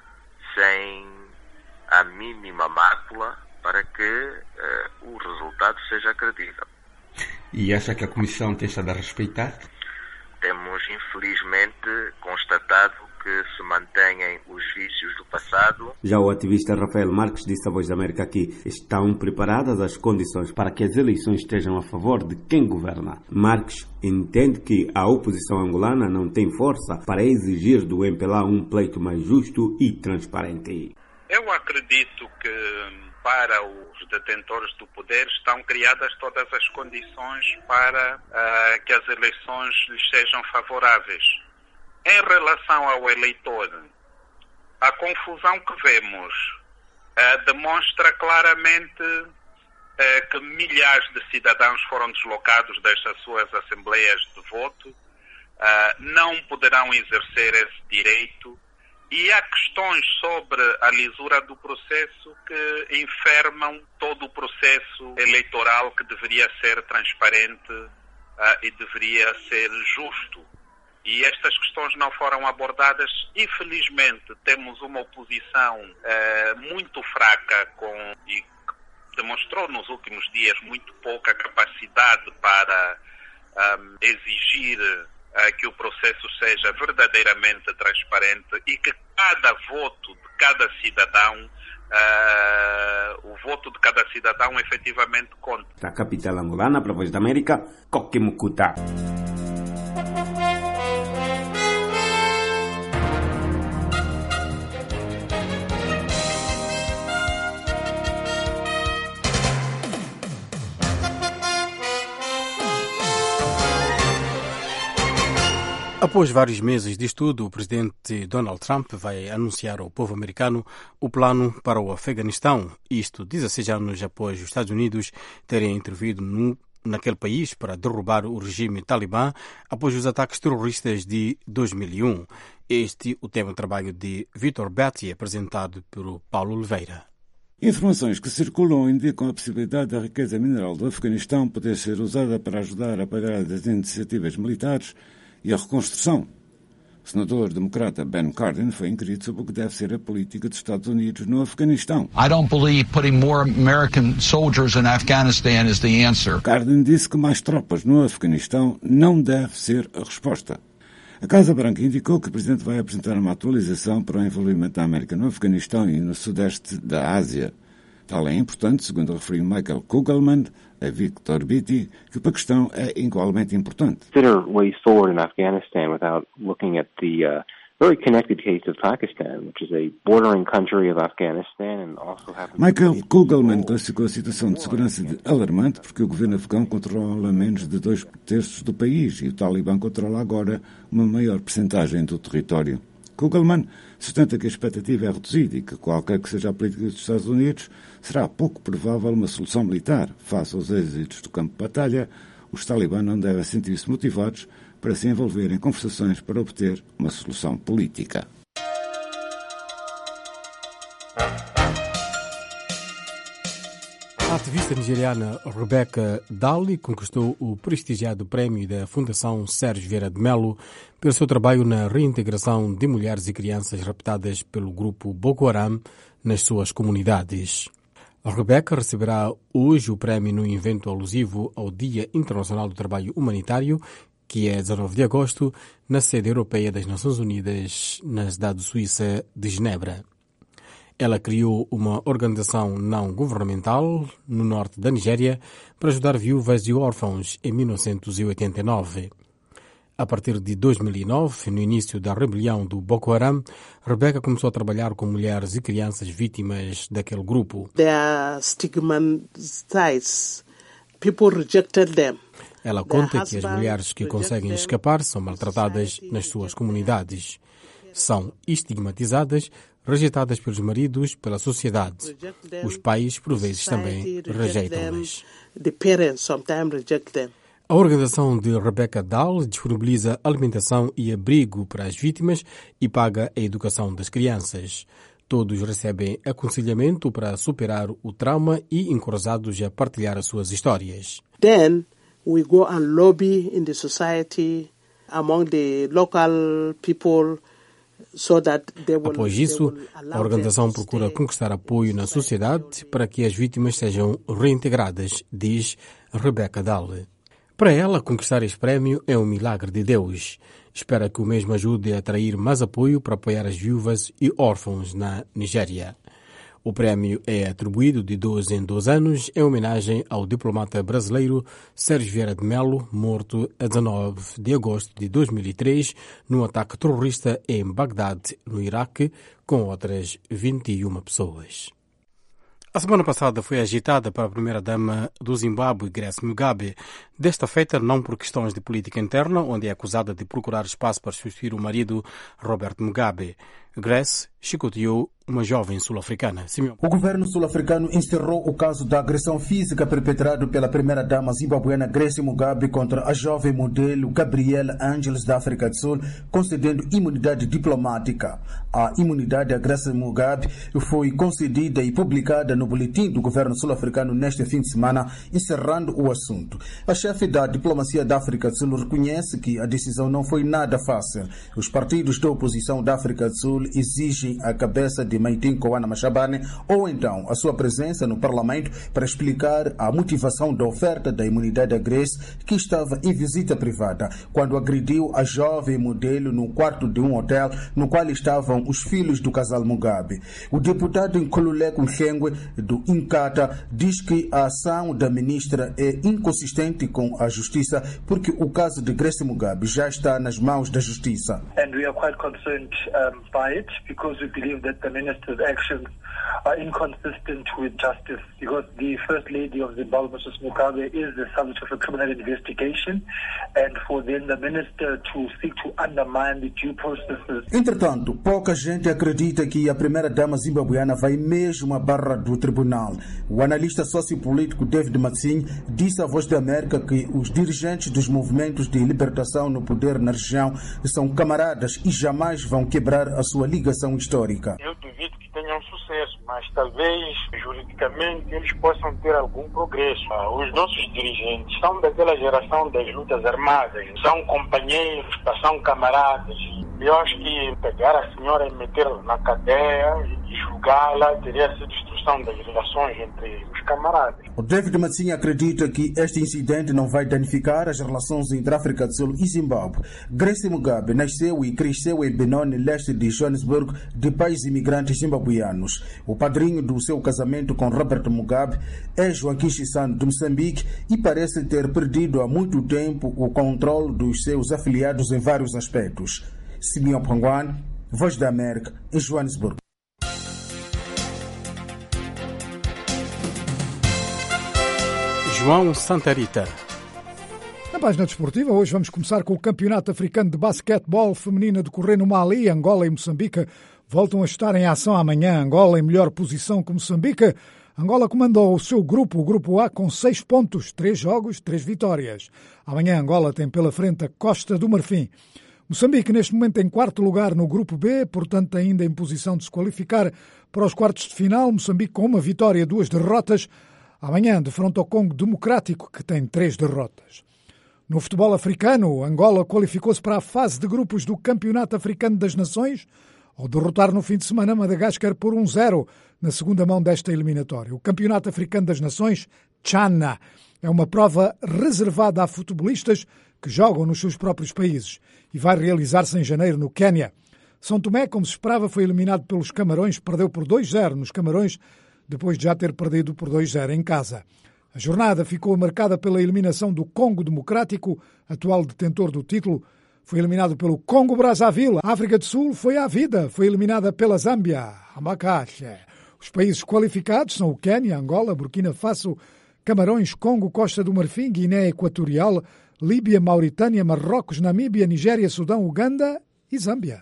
sem a mínima mácula para que o resultado seja credível. E acha que a Comissão tem estado a respeitar? Temos, infelizmente, constatado que se mantêm os vícios do passado. Já o ativista Rafael Marques disse à Voz da América que estão preparadas as condições para que as eleições estejam a favor de quem governa. Marques entende que a oposição angolana não tem força para exigir do MPLA um pleito mais justo e transparente. Eu acredito que para os detentores do poder estão criadas todas as condições para que as eleições lhes sejam favoráveis. Em relação ao eleitor, a confusão que vemos demonstra claramente que milhares de cidadãos foram deslocados destas suas assembleias de voto, não poderão exercer esse direito. E há questões sobre a lisura do processo que enfermam todo o processo eleitoral que deveria ser transparente e deveria ser justo. E estas questões não foram abordadas. Infelizmente, temos uma oposição muito fraca e que demonstrou nos últimos dias muito pouca capacidade para exigir que o processo seja verdadeiramente transparente e que cada voto de cada cidadão, o voto de cada cidadão efetivamente conte. Da capital angolana, para a Voz da América, Coque Mucuta. Após vários meses de estudo, o presidente Donald Trump vai anunciar ao povo americano o plano para o Afeganistão. Isto 16 anos após os Estados Unidos terem intervido naquele país para derrubar o regime talibã após os ataques terroristas de 2001. Este o tema de trabalho de Vitor Betti, apresentado por Paulo Oliveira. Informações que circulam indicam a possibilidade da riqueza mineral do Afeganistão poder ser usada para ajudar a pagar as iniciativas militares e a reconstrução. O senador democrata Ben Cardin foi inquirido sobre o que deve ser a política dos Estados Unidos no Afeganistão. I don't believe putting more American soldiers in Afghanistan is the answer. Cardin disse que mais tropas no Afeganistão não deve ser a resposta. A Casa Branca indicou que o presidente vai apresentar uma atualização para o envolvimento da América no Afeganistão e no sudeste da Ásia. Tal é importante, segundo referiu Michael Kugelman, a Victor Beatty, que o Paquistão é igualmente importante. Consider ways forward in Afghanistan without looking at the very connected case of Pakistan, which is a bordering country of Afghanistan and also happens. Michael Kugelman classificou a situação de segurança de alarmante porque o governo afegão controla menos de 2/3 do país e o Talibã controla agora uma maior percentagem do território. Kugelman sustenta que a expectativa é reduzida e que qualquer que seja a política dos Estados Unidos será pouco provável uma solução militar. Face aos êxitos do campo de batalha, os talibã não devem sentir-se motivados para se envolver em conversações para obter uma solução política. A ativista nigeriana Rebecca Dali conquistou o prestigiado prémio da Fundação Sérgio Vieira de Melo pelo seu trabalho na reintegração de mulheres e crianças raptadas pelo grupo Boko Haram nas suas comunidades. A Rebecca receberá hoje o prémio no evento alusivo ao Dia Internacional do Trabalho Humanitário, que é 19 de agosto, na sede europeia das Nações Unidas, na cidade suíça de Genebra. Ela criou uma organização não governamental no norte da Nigéria para ajudar viúvas e órfãos em 1989. A partir de 2009, no início da rebelião do Boko Haram, Rebeca começou a trabalhar com mulheres e crianças vítimas daquele grupo. They are stigmatized. People rejected them. Ela conta que as mulheres que conseguem escapar são maltratadas nas suas comunidades. São estigmatizadas, rejeitadas pelos maridos, pela sociedade. Os pais, por vezes, também rejeitam-nas. A organização de Rebecca Dahl disponibiliza alimentação e abrigo para as vítimas e paga a educação das crianças. Todos recebem aconselhamento para superar o trauma e encorajados a partilhar as suas histórias. Then we go and lobby in the society among the local people. Após isso, a organização procura conquistar apoio na sociedade para que as vítimas sejam reintegradas, diz Rebecca Dahl. Para ela, conquistar este prémio é um milagre de Deus. Espera que o mesmo ajude a atrair mais apoio para apoiar as viúvas e órfãos na Nigéria. O prémio é atribuído de 2 em 2 anos em homenagem ao diplomata brasileiro Sérgio Vieira de Mello, morto a 19 de agosto de 2003 num ataque terrorista em Bagdade, no Iraque, com outras 21 pessoas. A semana passada foi agitada para a primeira-dama do Zimbábue, Grace Mugabe. Desta feita, não por questões de política interna, onde é acusada de procurar espaço para substituir o marido, Robert Mugabe. Grace chicoteou uma jovem sul-africana. O governo sul-africano encerrou o caso da agressão física perpetrado pela primeira-dama zimbabuena Grace Mugabe contra a jovem modelo Gabrielle Angeles da África do Sul, concedendo imunidade diplomática. A imunidade a Grace Mugabe foi concedida e publicada no boletim do governo sul-africano neste fim de semana, encerrando o assunto. A chefe da diplomacia da África do Sul reconhece que a decisão não foi nada fácil. Os partidos da oposição da África do Sul exigem a cabeça de Maitim Koana Mashabane ou então a sua presença no Parlamento para explicar a motivação da oferta da imunidade a Grace, que estava em visita privada quando agrediu a jovem modelo no quarto de um hotel no qual estavam os filhos do casal Mugabe. O deputado Nkululeko Mhlengwe do Inkatha diz que a ação da ministra é inconsistente com a justiça porque o caso de Grace Mugabe já está nas mãos da justiça. And we are quite concerned by it because we believe that the minister's actions are inconsistent with justice because the First Lady of Zimbabwe, Mrs. Mugabe, is the subject of a criminal investigation and for then the minister to seek to undermine the due processes. Entretanto, pouca gente acredita que a primeira-dama zimbabuena vai mesmo à barra do tribunal. O analista sociopolítico David Matsin disse à Voz da América que os dirigentes dos movimentos de libertação no poder na região são camaradas e jamais vão quebrar a sua ligação histórica. Eu duvido que tenham sucesso, mas talvez juridicamente eles possam ter algum progresso. Os nossos dirigentes são daquela geração das lutas armadas, são companheiros, são camaradas. Eu acho que pegar a senhora e metê-la na cadeia e julgá-la teria sido destruição das relações entre os camaradas. O David Matsinha acredita que este incidente não vai danificar as relações entre África do Sul e Zimbábue. Grace Mugabe nasceu e cresceu em Benoni, leste de Joanesburgo, de pais imigrantes zimbabuianos. O padrinho do seu casamento com Robert Mugabe é Joaquim Chissano de Moçambique e parece ter perdido há muito tempo o controle dos seus afiliados em vários aspectos. Simeão Panguane, Voz da América, em Joanesburgo. João Santarita. Na página desportiva, hoje vamos começar com o Campeonato Africano de Basquetebol Feminino a decorrer no Mali. Angola e Moçambique voltam a estar em ação amanhã. Angola em melhor posição que Moçambique. Angola comandou o seu grupo, o Grupo A, com 6 pontos, 3 jogos, 3 vitórias. Amanhã Angola tem pela frente a Costa do Marfim. Moçambique, neste momento, em 4º lugar no Grupo B, portanto ainda em posição de se qualificar para os quartos de final. Moçambique com 1 vitória e 2 derrotas. Amanhã, defronta ao Congo Democrático, que tem 3 derrotas. No futebol africano, Angola qualificou-se para a fase de grupos do Campeonato Africano das Nações, ao derrotar no fim de semana Madagascar por 1-0 na segunda mão desta eliminatória. O Campeonato Africano das Nações, Tchana, é uma prova reservada a futebolistas que jogam nos seus próprios países e vai realizar-se em janeiro no Quénia. São Tomé, como se esperava, foi eliminado pelos Camarões, perdeu por 2-0 nos Camarões, depois de já ter perdido por 2-0 em casa. A jornada ficou marcada pela eliminação do Congo Democrático, atual detentor do título, foi eliminado pelo Congo-Brazzaville. A África do Sul foi à vida, foi eliminada pela Zâmbia. A Macaxe. Os países qualificados são o Quênia, Angola, Burkina Faso, Camarões, Congo, Costa do Marfim, Guiné Equatorial, Líbia, Mauritânia, Marrocos, Namíbia, Nigéria, Sudão, Uganda e Zâmbia.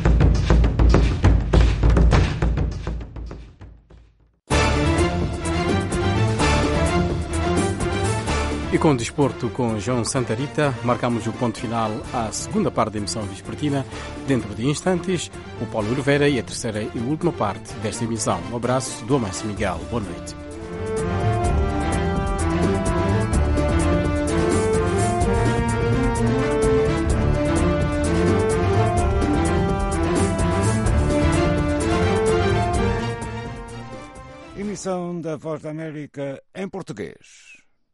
E com o desporto com João Santarita, marcamos o ponto final à segunda parte da emissão vespertina. Dentro de instantes, o Paulo Oliveira e a terceira e última parte desta emissão. Um abraço do Amâncio Miguel. Boa noite. Emissão da Voz da América em português.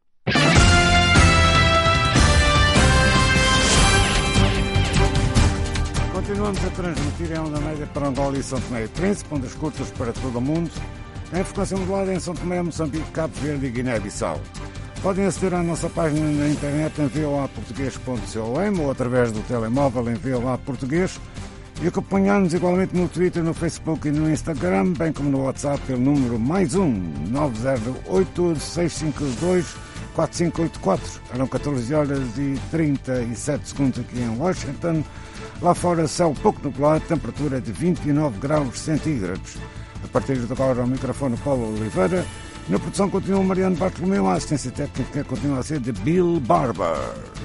Continuamos a transmitir em onda média para Angola e São Tomé e Príncipe, ondas curtas para todo o mundo, em frequência modulada em São Tomé, Moçambique, Cabo Verde e Guiné-Bissau. Podem aceder à nossa página na internet em voaportuguês.com ou através do telemóvel em VOA Português e acompanhar-nos igualmente no Twitter, no Facebook e no Instagram, bem como no WhatsApp pelo número +1 908 652 4584. Eram 14 horas e 37 segundos aqui em Washington. Lá fora, céu pouco nublado, temperatura de 29 graus centígrados. A partir de agora, ao microfone Paulo Oliveira. Na produção continua Mariano Bartolomeu, a assistência técnica continua a ser de Bill Barber.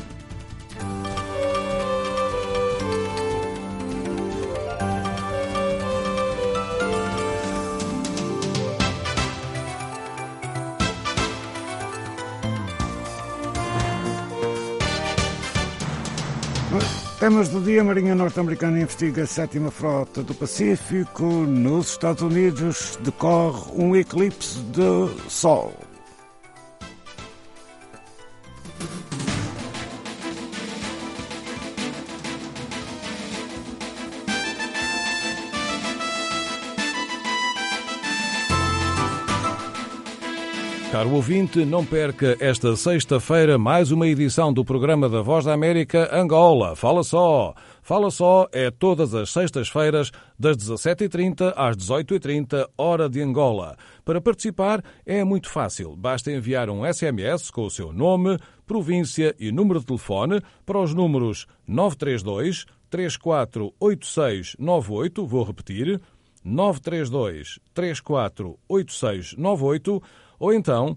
Temas do dia: Marinha Norte-Americana investiga a 7ª Frota do Pacífico. Nos Estados Unidos decorre um eclipse de Sol. Caro ouvinte, não perca esta sexta-feira mais uma edição do programa da Voz da América Angola. Fala só! Fala só é todas as sextas-feiras, das 17h30 às 18h30, hora de Angola. Para participar é muito fácil. Basta enviar um SMS com o seu nome, província e número de telefone para os números 932 348698, vou repetir, 932 348698, ou então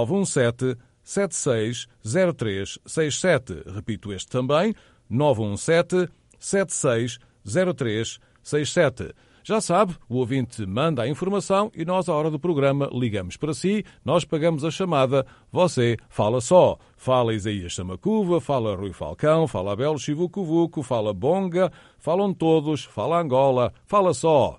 917-760367. Repito este também, 917-760367. Já sabe, o ouvinte manda a informação e nós, à hora do programa, ligamos para si, nós pagamos a chamada, você fala só. Fala Isaías Samacuva, fala Rui Falcão, fala Abel Chivucuvuco, fala Bonga, falam todos, fala Angola, fala só.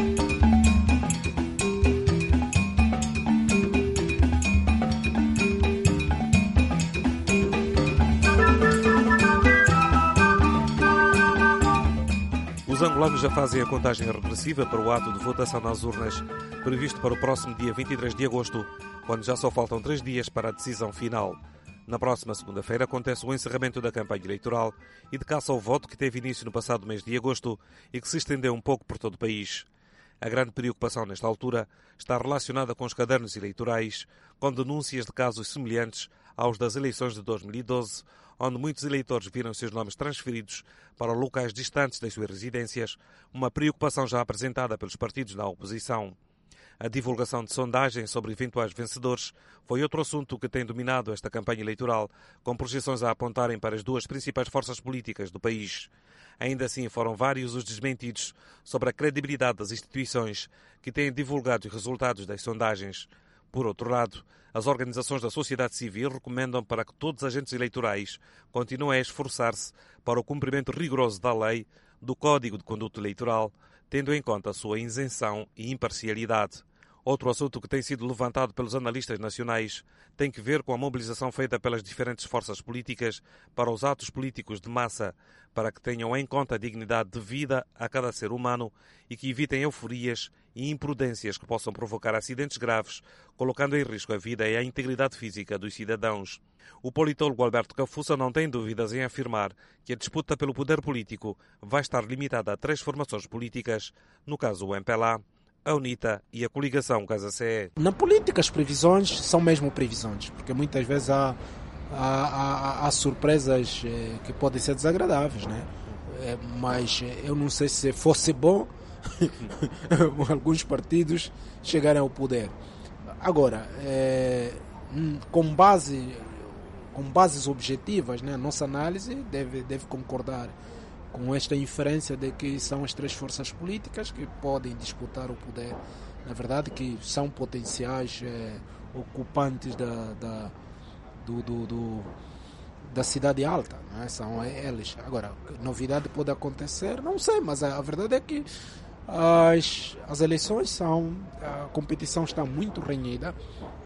Os angolanos já fazem a contagem regressiva para o ato de votação nas urnas, previsto para o próximo dia 23 de agosto, quando já só faltam 3 dias para a decisão final. Na próxima segunda-feira acontece o encerramento da campanha eleitoral e de caça ao voto que teve início no passado mês de agosto e que se estendeu um pouco por todo o país. A grande preocupação nesta altura está relacionada com os cadernos eleitorais, com denúncias de casos semelhantes aos das eleições de 2012, onde muitos eleitores viram seus nomes transferidos para locais distantes das suas residências, uma preocupação já apresentada pelos partidos na oposição. A divulgação de sondagens sobre eventuais vencedores foi outro assunto que tem dominado esta campanha eleitoral, com projeções a apontarem para as duas principais forças políticas do país. Ainda assim, foram vários os desmentidos sobre a credibilidade das instituições que têm divulgado os resultados das sondagens. Por outro lado, as organizações da sociedade civil recomendam para que todos os agentes eleitorais continuem a esforçar-se para o cumprimento rigoroso da lei, do Código de Conduta Eleitoral, tendo em conta a sua isenção e imparcialidade. Outro assunto que tem sido levantado pelos analistas nacionais tem que ver com a mobilização feita pelas diferentes forças políticas para os atos políticos de massa, para que tenham em conta a dignidade de vida a cada ser humano e que evitem euforias e imprudências que possam provocar acidentes graves, colocando em risco a vida e a integridade física dos cidadãos. O politólogo Alberto Cafuça não tem dúvidas em afirmar que a disputa pelo poder político vai estar limitada a 3 formações políticas, no caso o MPLA, a UNITA e a coligação Casa-CE. Na política as previsões são mesmo previsões, porque muitas vezes há surpresas que podem ser desagradáveis, né? Mas eu não sei se fosse bom alguns partidos chegarem ao poder. Agora, com bases objetivas, né, a nossa análise deve concordar com esta inferência de que são as 3 forças políticas que podem disputar o poder. Na verdade, que são potenciais ocupantes da cidade alta, né? São eles. Agora, novidade pode acontecer, não sei, mas a verdade é que as eleições a competição está muito renhida,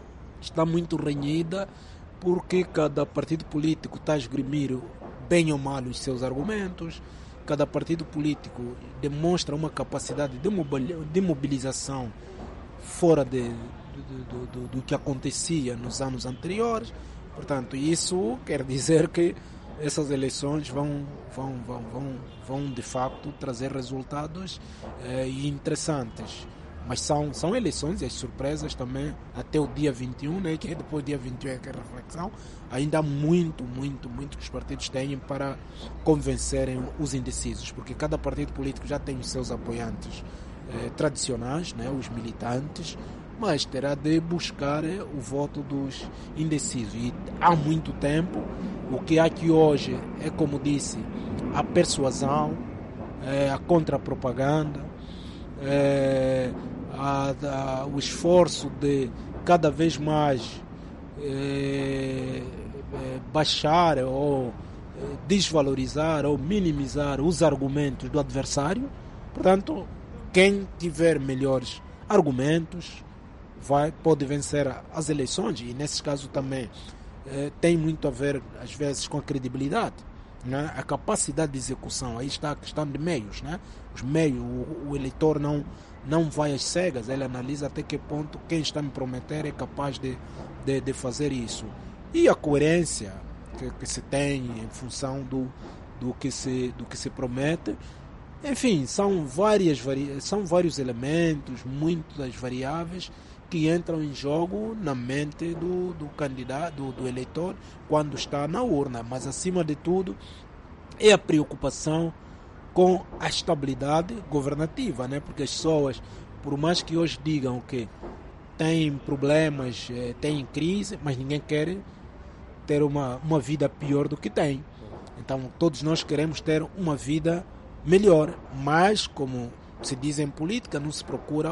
porque cada partido político está a esgrimir bem ou mal os seus argumentos, cada partido político demonstra uma capacidade de mobilização fora do que acontecia nos anos anteriores. Portanto, isso quer dizer que essas eleições vão de facto trazer resultados interessantes. Mas são eleições e as surpresas também até o dia 21, né, que depois do dia 21 é que é a reflexão. Ainda há muito que os partidos têm para convencerem os indecisos, porque cada partido político já tem os seus apoiantes tradicionais, né, os militantes, mas terá de buscar o voto dos indecisos. E há muito tempo, o que há aqui hoje é, como disse, a persuasão, a contra-propaganda, o esforço de cada vez mais baixar ou desvalorizar ou minimizar os argumentos do adversário. Portanto, quem tiver melhores argumentos pode vencer as eleições, e nesse caso também tem muito a ver às vezes com a credibilidade, né? A capacidade de execução. Aí está a questão de meios, né? Os meios, o eleitor não vai às cegas, ele analisa até que ponto quem está a me prometer é capaz de fazer isso, e a coerência que se tem em função do que se promete. Enfim, são vários elementos, muitas variáveis que entram em jogo na mente do candidato, do eleitor, quando está na urna. Mas, acima de tudo, é a preocupação com a estabilidade governativa, né? Porque as pessoas, por mais que hoje digam que têm problemas, têm crise, mas ninguém quer ter uma vida pior do que tem. Então, todos nós queremos ter uma vida melhor, mas, como se diz em política, não se procura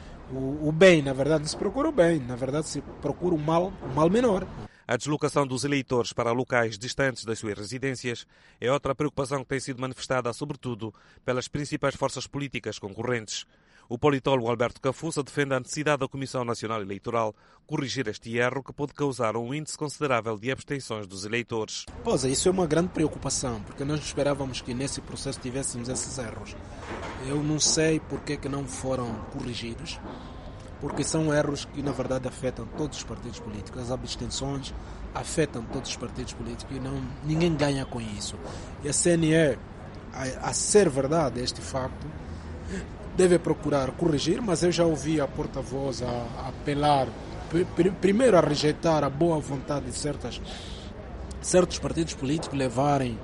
o bem, na verdade não se procura o bem, na verdade se procura o mal menor. A deslocação dos eleitores para locais distantes das suas residências é outra preocupação que tem sido manifestada, sobretudo, pelas principais forças políticas concorrentes. O politólogo Alberto Cafuça defende a necessidade da Comissão Nacional Eleitoral corrigir este erro que pode causar um índice considerável de abstenções dos eleitores. Pois é, isso é uma grande preocupação, porque nós esperávamos que nesse processo tivéssemos esses erros. Eu não sei por que não foram corrigidos, porque são erros que na verdade afetam todos os partidos políticos. As abstenções afetam todos os partidos políticos e ninguém ganha com isso. E a CNE, a ser verdade este facto, deve procurar corrigir, mas eu já ouvi a porta-voz a apelar, primeiro a rejeitar a boa vontade de certos partidos políticos levarem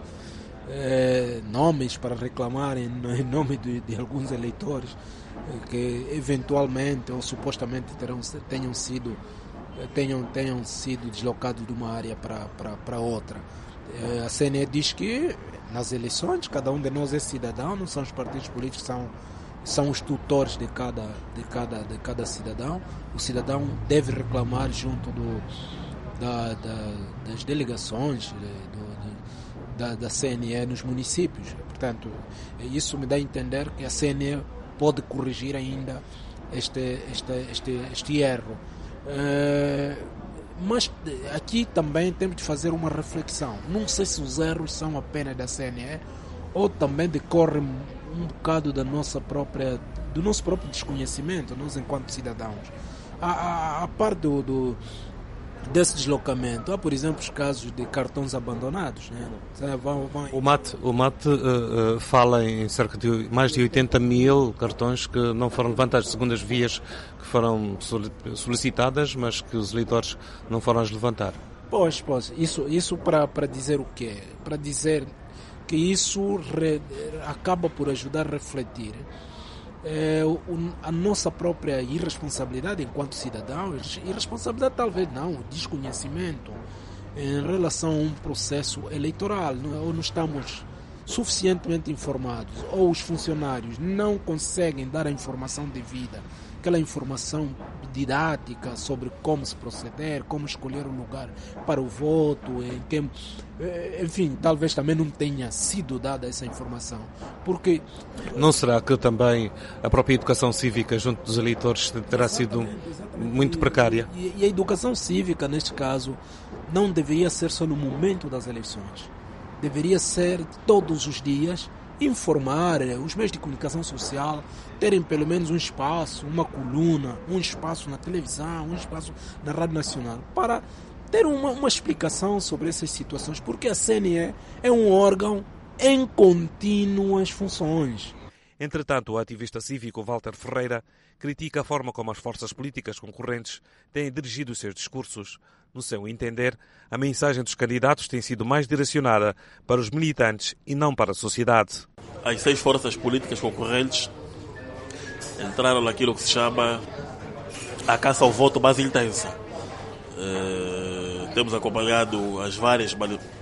nomes para reclamarem em nome de alguns eleitores que eventualmente ou supostamente tenham sido deslocados de uma área para outra. A CNE diz que nas eleições cada um de nós é cidadão, não são os partidos políticos, são os tutores de cada cidadão. O cidadão deve reclamar junto das delegações da CNE nos municípios. Portanto, isso me dá a entender que a CNE pode corrigir ainda este erro. Mas aqui também temos de fazer uma reflexão. Não sei se os erros são apenas da CNE ou também decorrem um bocado do nosso próprio desconhecimento, nós enquanto cidadãos. A parte desse deslocamento, há, por exemplo, os casos de cartões abandonados. Né? O MAT fala em cerca de mais de 80 mil cartões que não foram levantados, segundo as vias que foram solicitadas, mas que os eleitores não foram as levantar. Pois, isso para dizer o quê? Para dizer que isso acaba por ajudar a refletir a nossa própria irresponsabilidade enquanto cidadãos, irresponsabilidade talvez não, desconhecimento em relação a um processo eleitoral, ou não estamos suficientemente informados, ou os funcionários não conseguem dar a informação devida, aquela informação didática sobre como se proceder, como escolher um lugar para o voto, enfim, talvez também não tenha sido dada essa informação. Porque não será que também a própria educação cívica junto dos eleitores terá sido muito precária? E a educação cívica, neste caso, não deveria ser só no momento das eleições. Deveria ser todos os dias, informar os meios de comunicação social, terem pelo menos um espaço, uma coluna, um espaço na televisão, um espaço na Rádio Nacional, para ter uma explicação sobre essas situações, porque a CNE é um órgão em contínuas funções. Entretanto, o ativista cívico Walter Ferreira critica a forma como as forças políticas concorrentes têm dirigido os seus discursos. No seu entender, a mensagem dos candidatos tem sido mais direcionada para os militantes e não para a sociedade. As 6 forças políticas concorrentes entraram naquilo que se chama a caça ao voto mais intensa. Temos acompanhado as várias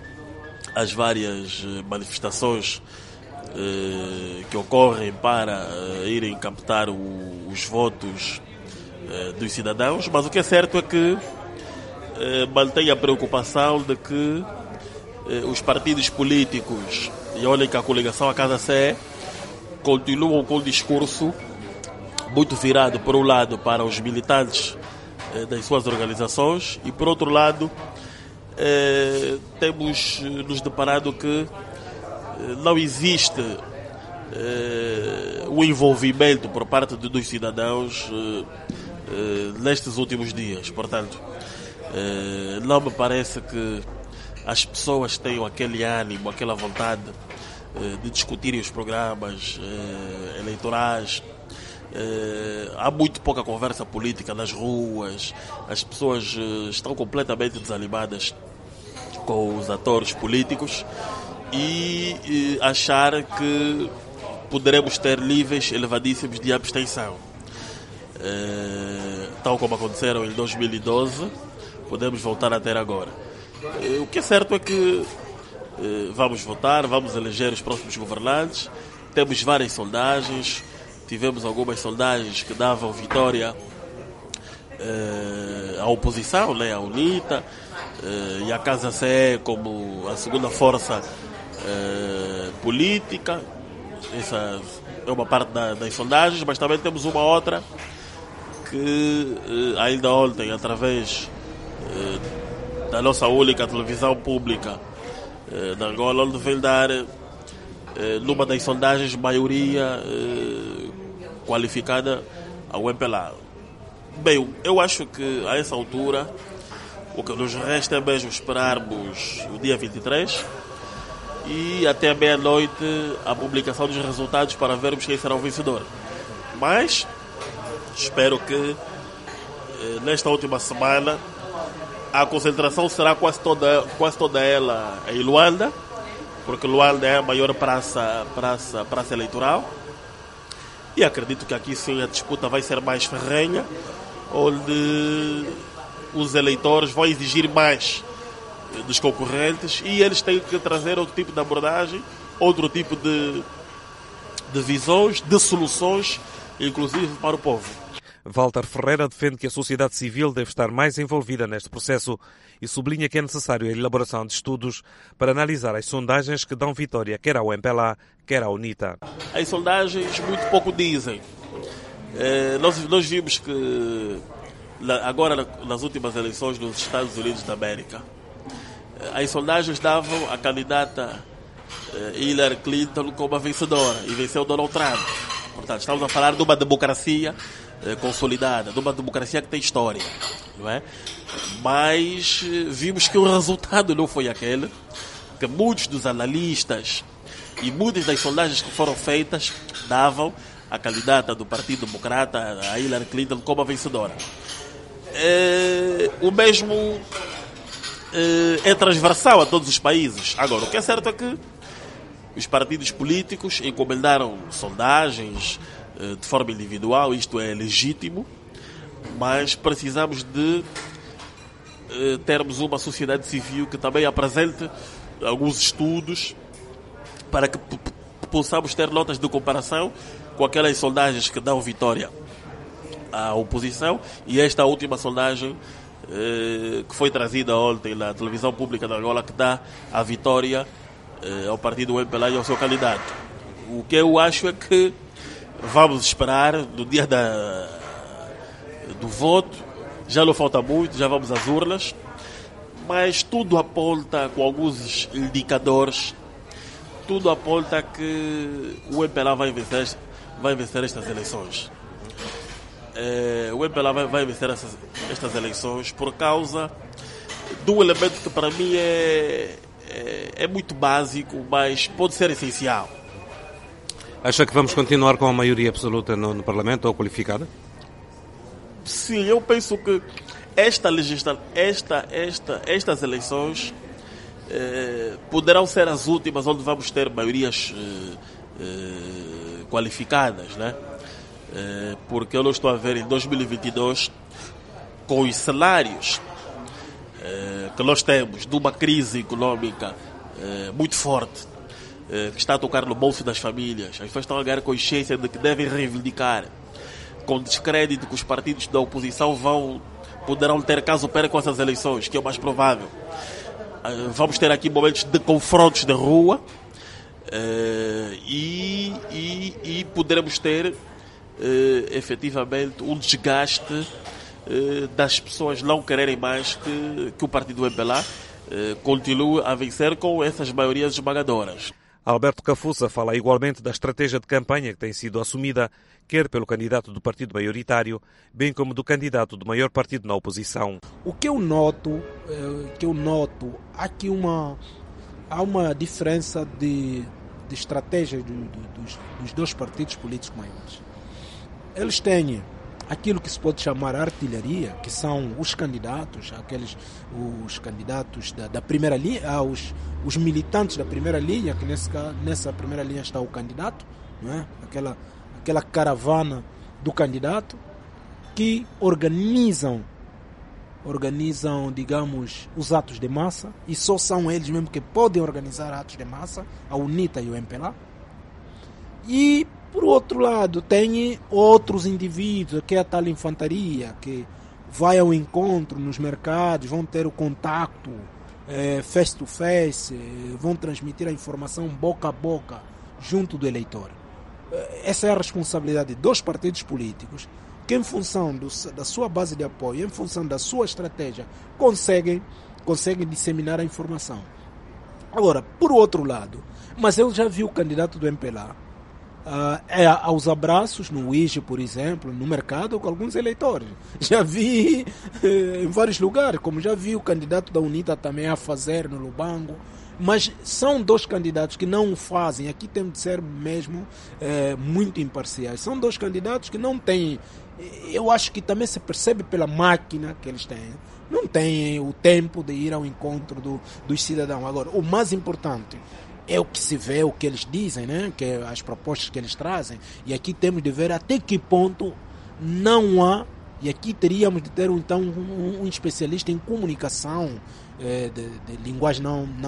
manifestações que ocorrem para irem captar os votos dos cidadãos, mas o que é certo é que mantém a preocupação de que os partidos políticos, e olhem que a coligação A Casa Sé, continuam com o discurso muito virado, por um lado, para os militantes das suas organizações e, por outro lado, temos nos deparado que não existe o envolvimento por parte dos cidadãos nestes últimos dias. Portanto, não me parece que as pessoas tenham aquele ânimo, aquela vontade de discutirem os programas eleitorais. Há muito pouca conversa política nas ruas, as pessoas estão completamente desanimadas com os atores políticos e achar que poderemos ter níveis elevadíssimos de abstenção. Tal como aconteceram em 2012, podemos voltar a ter agora. O que é certo é que vamos votar, vamos eleger os próximos governantes, temos várias sondagens, tivemos algumas sondagens que davam vitória à oposição, né, à UNITA, e a Casa Sé como a segunda força política. Essa é uma parte das sondagens, mas também temos uma outra que ainda ontem, através da nossa única televisão pública da Angola, onde vem dar numa das sondagens maioria qualificada ao MPLA. Bem, eu acho que a essa altura o que nos resta é mesmo esperarmos o dia 23 e até a meia-noite a publicação dos resultados para vermos quem será o vencedor. Mas espero que nesta última semana a concentração será quase toda ela em Luanda, porque Luanda é a maior praça eleitoral, e acredito que aqui sim a disputa vai ser mais ferrenha, onde os eleitores vão exigir mais dos concorrentes e eles têm que trazer outro tipo de abordagem, outro tipo de visões, de soluções, inclusive para o povo. Walter Ferreira defende que a sociedade civil deve estar mais envolvida neste processo e sublinha que é necessário a elaboração de estudos para analisar as sondagens que dão vitória quer ao MPLA, quer à UNITA. As sondagens muito pouco dizem. Nós vimos que agora nas últimas eleições nos Estados Unidos da América, as sondagens davam a candidata Hillary Clinton como a vencedora e venceu Donald Trump. Portanto, estamos a falar de uma democracia consolidada, de uma democracia que tem história, não é? Mas vimos que o resultado não foi aquele, que muitos dos analistas e muitas das sondagens que foram feitas davam a candidata do Partido Democrata, a Hillary Clinton, como a vencedora. O mesmo é transversal a todos os países. Agora, o que é certo é que os partidos políticos encomendaram sondagens de forma individual, isto é legítimo, mas precisamos de termos uma sociedade civil que também apresente alguns estudos para que possamos ter notas de comparação com aquelas sondagens que dão vitória à oposição e esta última sondagem que foi trazida ontem na televisão pública da Angola, que dá a vitória ao partido MPLA e ao seu candidato. O que eu acho é que vamos esperar no dia do voto, já não falta muito, já vamos às urnas, mas tudo aponta, com alguns indicadores, tudo aponta que o MPLA vai vencer estas eleições. O MPLA vai vencer estas eleições por causa de um elemento que para mim é muito básico, mas pode ser essencial. Acha que vamos continuar com a maioria absoluta no Parlamento ou qualificada? Sim, eu penso que estas eleições poderão ser as últimas onde vamos ter maiorias qualificadas, né? Porque eu não estou a ver em 2022, com os cenários que nós temos de uma crise económica muito forte, que está a tocar no bolso das famílias, as pessoas estão a ganhar consciência de que devem reivindicar, com descrédito que os partidos da oposição poderão ter caso percam essas eleições, que é o mais provável. Vamos ter aqui momentos de confrontos de rua e poderemos ter efetivamente um desgaste das pessoas não quererem mais que o partido MPLA continue a vencer com essas maiorias esmagadoras. Alberto Cafuça fala igualmente da estratégia de campanha que tem sido assumida, quer pelo candidato do partido maioritário, bem como do candidato do maior partido na oposição. O que eu noto, há uma diferença de estratégia dos dois partidos políticos maiores. Eles têm aquilo que se pode chamar artilharia, que são os candidatos, os candidatos da primeira linha, os militantes da primeira linha, que nessa primeira linha está o candidato, não é? Aquela caravana do candidato, que organizam, digamos, os atos de massa, e só são eles mesmo que podem organizar atos de massa, a UNITA e o MPLA. E por outro lado, tem outros indivíduos, que é a tal infantaria, que vai ao encontro nos mercados, vão ter o contato face to face, vão transmitir a informação boca a boca junto do eleitor. Essa é a responsabilidade dos partidos políticos, que em função da sua base de apoio, em função da sua estratégia, conseguem disseminar a informação. Agora, por outro lado, mas eu já vi o candidato do MPLA aos abraços no Uíge, por exemplo, no mercado com alguns eleitores. Já vi em vários lugares, como já vi o candidato da UNITA também a fazer no Lubango. Mas são dois candidatos que não o fazem. Aqui temos de ser mesmo muito imparciais. São dois candidatos que não têm, eu acho que também se percebe pela máquina que eles têm, não têm o tempo de ir ao encontro dos cidadãos. Agora, o mais importante é o que se vê, o que eles dizem, né? Que é as propostas que eles trazem. E aqui temos de ver até que ponto não há, e aqui teríamos de ter então um especialista em comunicação, de linguagem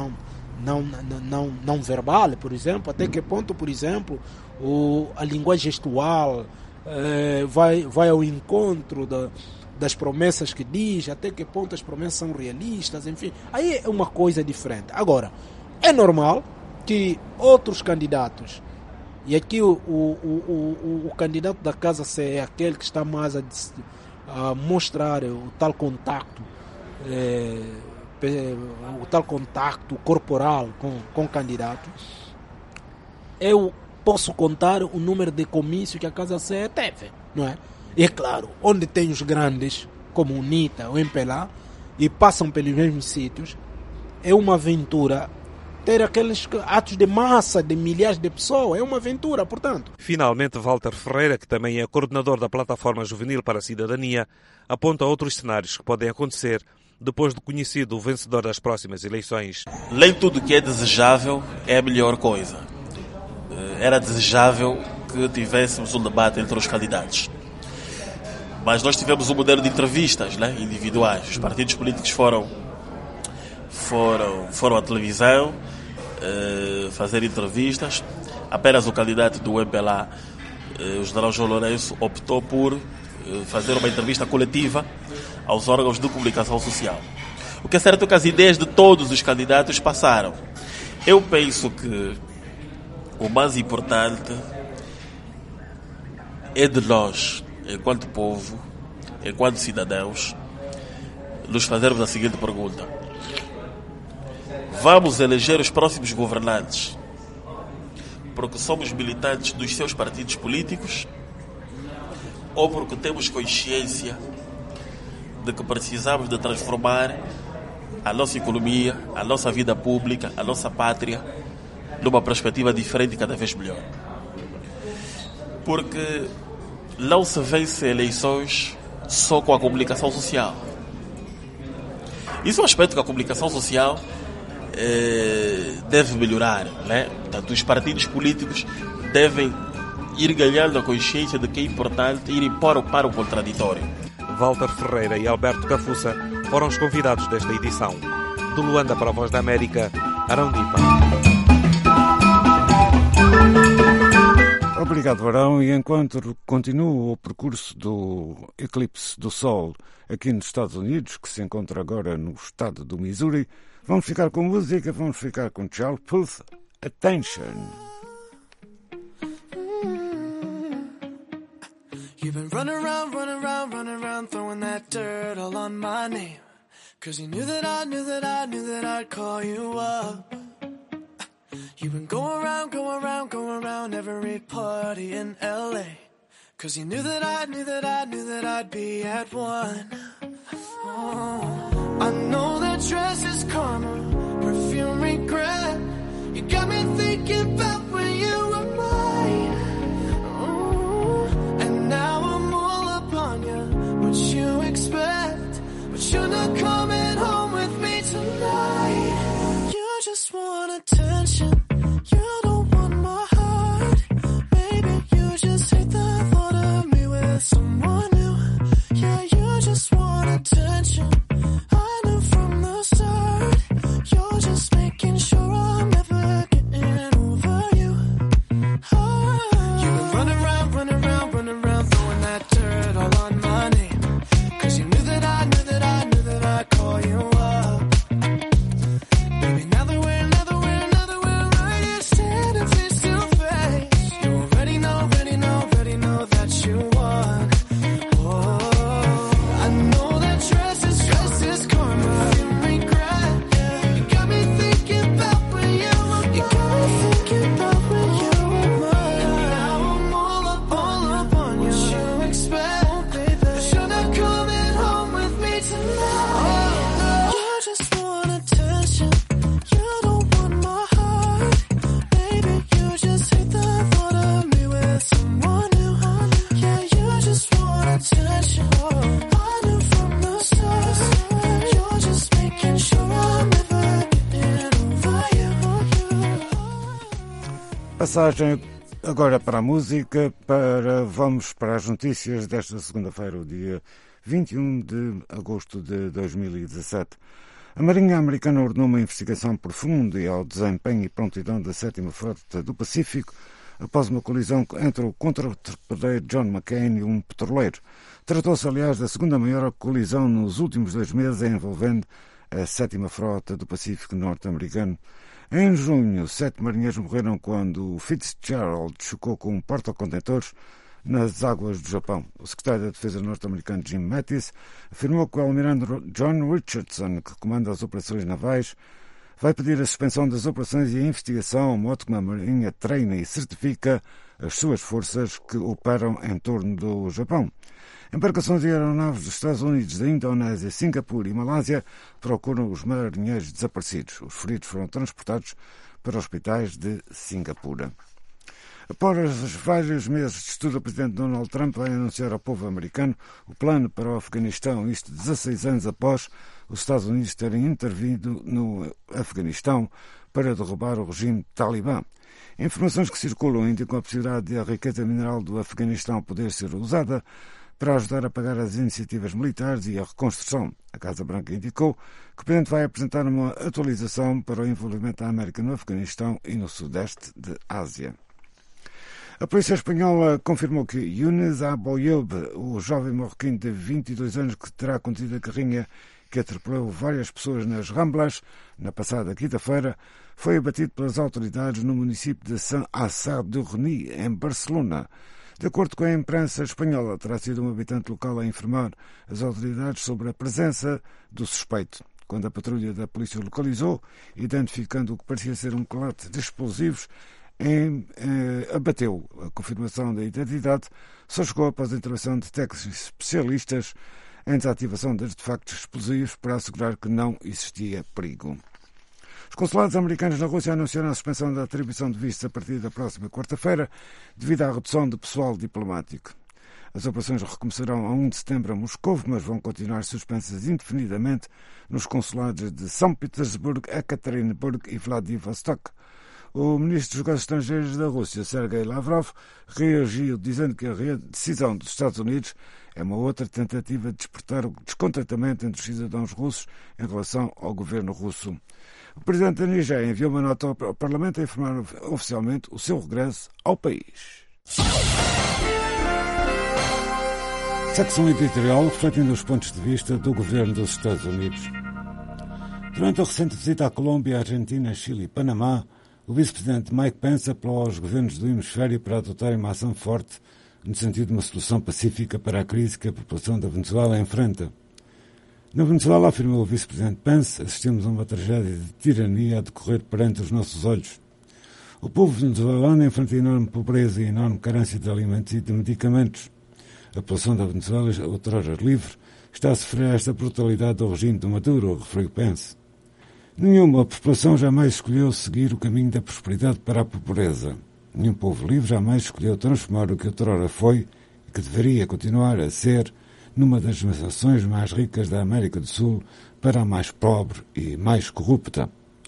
não verbal, por exemplo, até que ponto, por exemplo, a linguagem gestual vai ao encontro das promessas que diz, até que ponto as promessas são realistas, enfim. Aí é uma coisa diferente. Agora, é normal que outros candidatos, e aqui o candidato da Casa C é aquele que está mais a mostrar o tal contacto o tal contacto corporal com o candidato, eu posso contar o número de comícios que a Casa C teve, não é? E é claro, onde tem os grandes, como o UNITA ou o MPLA, e passam pelos mesmos sítios, é uma aventura. Ter aqueles atos de massa de milhares de pessoas é uma aventura, portanto. Finalmente, Walter Ferreira, que também é coordenador da Plataforma Juvenil para a Cidadania, aponta outros cenários que podem acontecer depois de conhecido o vencedor das próximas eleições. Nem tudo que é desejável é a melhor coisa. Era desejável que tivéssemos um debate entre os candidatos. Mas nós tivemos um modelo de entrevistas, né, individuais. Os partidos políticos foram à televisão fazer entrevistas. Apenas o candidato do MPLA, o general João Lourenço, optou por fazer uma entrevista coletiva aos órgãos de comunicação social. O que é certo é que as ideias de todos os candidatos passaram. Eu penso que o mais importante é de nós, enquanto povo, enquanto cidadãos, nos fazermos a seguinte pergunta: vamos eleger os próximos governantes porque somos militantes dos seus partidos políticos ou porque temos consciência de que precisamos de transformar a nossa economia, a nossa vida pública, a nossa pátria numa perspectiva diferente e cada vez melhor? Porque não se vence eleições só com a comunicação social. Isso é um aspecto que a comunicação social deve melhorar, né? Portanto, os partidos políticos devem ir ganhando a consciência de que é importante ir para o contraditório. Walter Ferreira e Alberto Cafuça foram os convidados desta edição. De Luanda para a Voz da América, Arão Dipa. Obrigado, Arão. E enquanto continua o percurso do eclipse do Sol aqui nos Estados Unidos, que se encontra agora no estado do Missouri, vamos ficar com música, vamos ficar com Charles Puth, Attention. You've been running around, throwing that dirt all on my name. 'Cause you knew that I'd call you up. You've been going around every party in LA. 'Cause you knew that I'd be at one. Oh, I know that dress is karma, perfume regret. You got me thinking about when you were mine. Oh, and now I'm all up on you. What you expect? But you're not coming home with me tonight. You just want attention. You don't want my heart. Maybe you just hate the thought of me with someone new. Yeah, you just want attention. I knew from the start. You're just making sure I'm never getting over you. Oh. You've been running around, throwing that dirt all on my name. 'Cause you knew that I'd call you up. Baby, now that we're right here standing face to face, you already know that you won. Oh, I know that dress is karma, you regret. Yeah, you got me thinking about when you were mine. You got me thinking about when you were mine. Now I'm all up on you. What you expect? Oh, baby, but you're not coming home with me tonight. You just want attention. You don't want my heart. Maybe you just hate the thought of me with someone new. Yeah, you just want attention. I knew from the start. You're just making sure I'm never getting over you. Passagem agora para a música, vamos para as notícias desta segunda-feira, o dia 21 de agosto de 2017. A Marinha Americana ordenou uma investigação profunda ao desempenho e prontidão da 7ª Frota do Pacífico após uma colisão entre o contratorpedeiro John McCain e um petroleiro. Tratou-se, aliás, da segunda maior colisão nos últimos 2 meses envolvendo a 7ª Frota do Pacífico norte-americano. Em junho, 7 marinheiros morreram quando o Fitzgerald chocou com um porta-contentores nas águas do Japão. O secretário da Defesa norte-americano Jim Mattis afirmou que o almirante John Richardson, que comanda as operações navais, vai pedir a suspensão das operações e a investigação, modo como a Marinha treina e certifica as suas forças que operam em torno do Japão. Embarcações e aeronaves dos Estados Unidos, da Indonésia, Singapura e Malásia procuram os marinheiros desaparecidos. Os feridos foram transportados para hospitais de Singapura. Após vários meses de estudo, o presidente Donald Trump vai anunciar ao povo americano o plano para o Afeganistão, isto 16 anos após os Estados Unidos terem intervindo no Afeganistão para derrubar o regime talibã. Informações que circulam indicam a possibilidade de a riqueza mineral do Afeganistão poder ser usada para ajudar a pagar as iniciativas militares e a reconstrução. A Casa Branca indicou que o presidente vai apresentar uma atualização para o envolvimento da América no Afeganistão e no Sudeste de Ásia. A polícia espanhola confirmou que Younes Aboyob, o jovem marroquino de 22 anos que terá conduzido a carrinha que atropelou várias pessoas nas Ramblas na passada quinta-feira, foi abatido pelas autoridades no município de Sant-Sadurní, em Barcelona. De acordo com a imprensa espanhola, terá sido um habitante local a informar as autoridades sobre a presença do suspeito. Quando a patrulha da polícia o localizou, identificando o que parecia ser um colete de explosivos, abateu. A confirmação da identidade só chegou após a intervenção de técnicos especialistas em desativação de artefactos explosivos para assegurar que não existia perigo. Os consulados americanos na Rússia anunciaram a suspensão da atribuição de vistos a partir da próxima quarta-feira devido à redução do pessoal diplomático. As operações recomeçarão a 1 de setembro a Moscou, mas vão continuar suspensas indefinidamente nos consulados de São Petersburgo, Ekaterinburg e Vladivostok. O ministro dos Negócios Estrangeiros da Rússia, Sergei Lavrov, reagiu dizendo que a decisão dos Estados Unidos é uma outra tentativa de despertar o descontentamento entre os cidadãos russos em relação ao governo russo. O presidente da Nigéria enviou uma nota ao Parlamento a informar oficialmente o seu regresso ao país. Secção editorial refletindo os pontos de vista do governo dos Estados Unidos. Durante a recente visita à Colômbia, Argentina, Chile e Panamá, o vice-presidente Mike Pence apelou aos governos do hemisfério para adotarem uma ação forte no sentido de uma solução pacífica para a crise que a população da Venezuela enfrenta. Na Venezuela, afirmou o vice-presidente Pence, assistimos a uma tragédia de tirania a decorrer perante os nossos olhos. O povo venezuelano enfrenta enorme pobreza e enorme carência de alimentos e de medicamentos. A população da Venezuela, outrora livre, está a sofrer esta brutalidade do regime de Maduro, referiu Pence. Nenhuma população jamais escolheu seguir o caminho da prosperidade para a pobreza. Nenhum povo livre jamais escolheu transformar o que outrora foi e que deveria continuar a ser numa das nações mais ricas da América do Sul para a mais pobre e mais corrupta.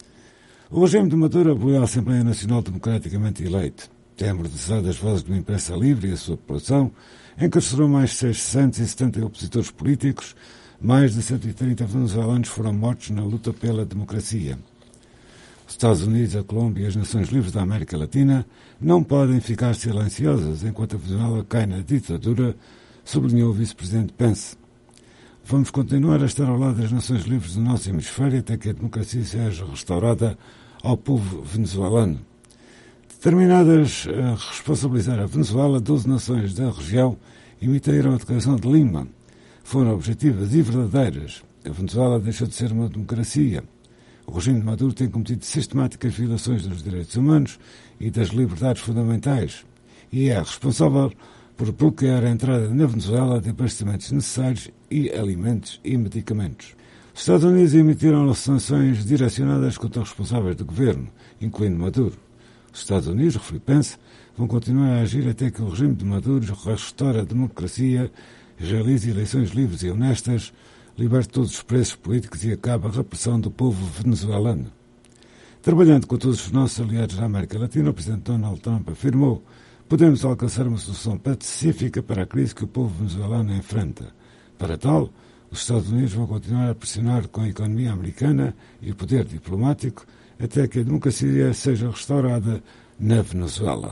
O regime de Maduro aboliu a Assembleia Nacional democraticamente eleita. Tem amordecido as vozes de uma imprensa livre e a sua população, encarcerou mais de 670 opositores políticos. Mais de 130 venezuelanos foram mortos na luta pela democracia. Os Estados Unidos, a Colômbia e as Nações Livres da América Latina não podem ficar silenciosas enquanto a Venezuela cai na ditadura, sublinhou o vice-presidente Pence. Vamos continuar a estar ao lado das Nações Livres do nosso hemisfério até que a democracia seja restaurada ao povo venezuelano. Determinadas a responsabilizar a Venezuela, 12 nações da região emitiram a Declaração de Lima. Foram objetivas e verdadeiras. A Venezuela deixou de ser uma democracia. O regime de Maduro tem cometido sistemáticas violações dos direitos humanos e das liberdades fundamentais e é responsável por bloquear a entrada na Venezuela de abastecimentos necessários e alimentos e medicamentos. Os Estados Unidos emitiram sanções direcionadas contra os responsáveis do governo, incluindo Maduro. Os Estados Unidos, referiu Pence, vão continuar a agir até que o regime de Maduro restaure a democracia, realize eleições livres e honestas, liberte todos os presos políticos e acabe a repressão do povo venezuelano. Trabalhando com todos os nossos aliados da América Latina, o presidente Donald Trump afirmou: podemos alcançar uma solução pacífica para a crise que o povo venezuelano enfrenta. Para tal, os Estados Unidos vão continuar a pressionar com a economia americana e o poder diplomático até que a democracia seja restaurada na Venezuela.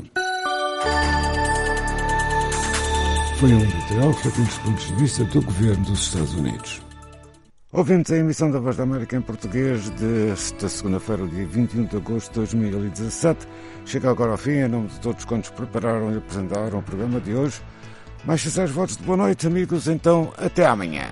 Foi um editorial refletindo os pontos de vista do governo dos Estados Unidos. Ouvintes, a emissão da Voz da América em português desta segunda-feira, dia 21 de agosto de 2017, chega agora ao fim. Em nome de todos quantos prepararam e apresentaram o programa de hoje, mais 6 votos de boa noite, amigos. Então, até amanhã.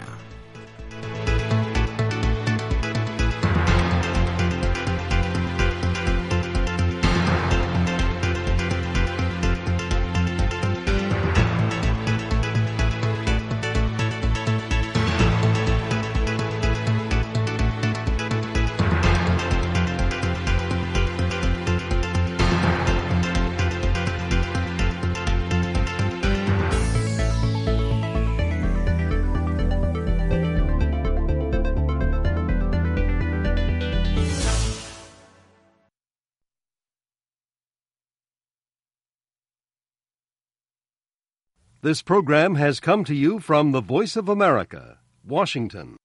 This program has come to you from the Voice of America, Washington.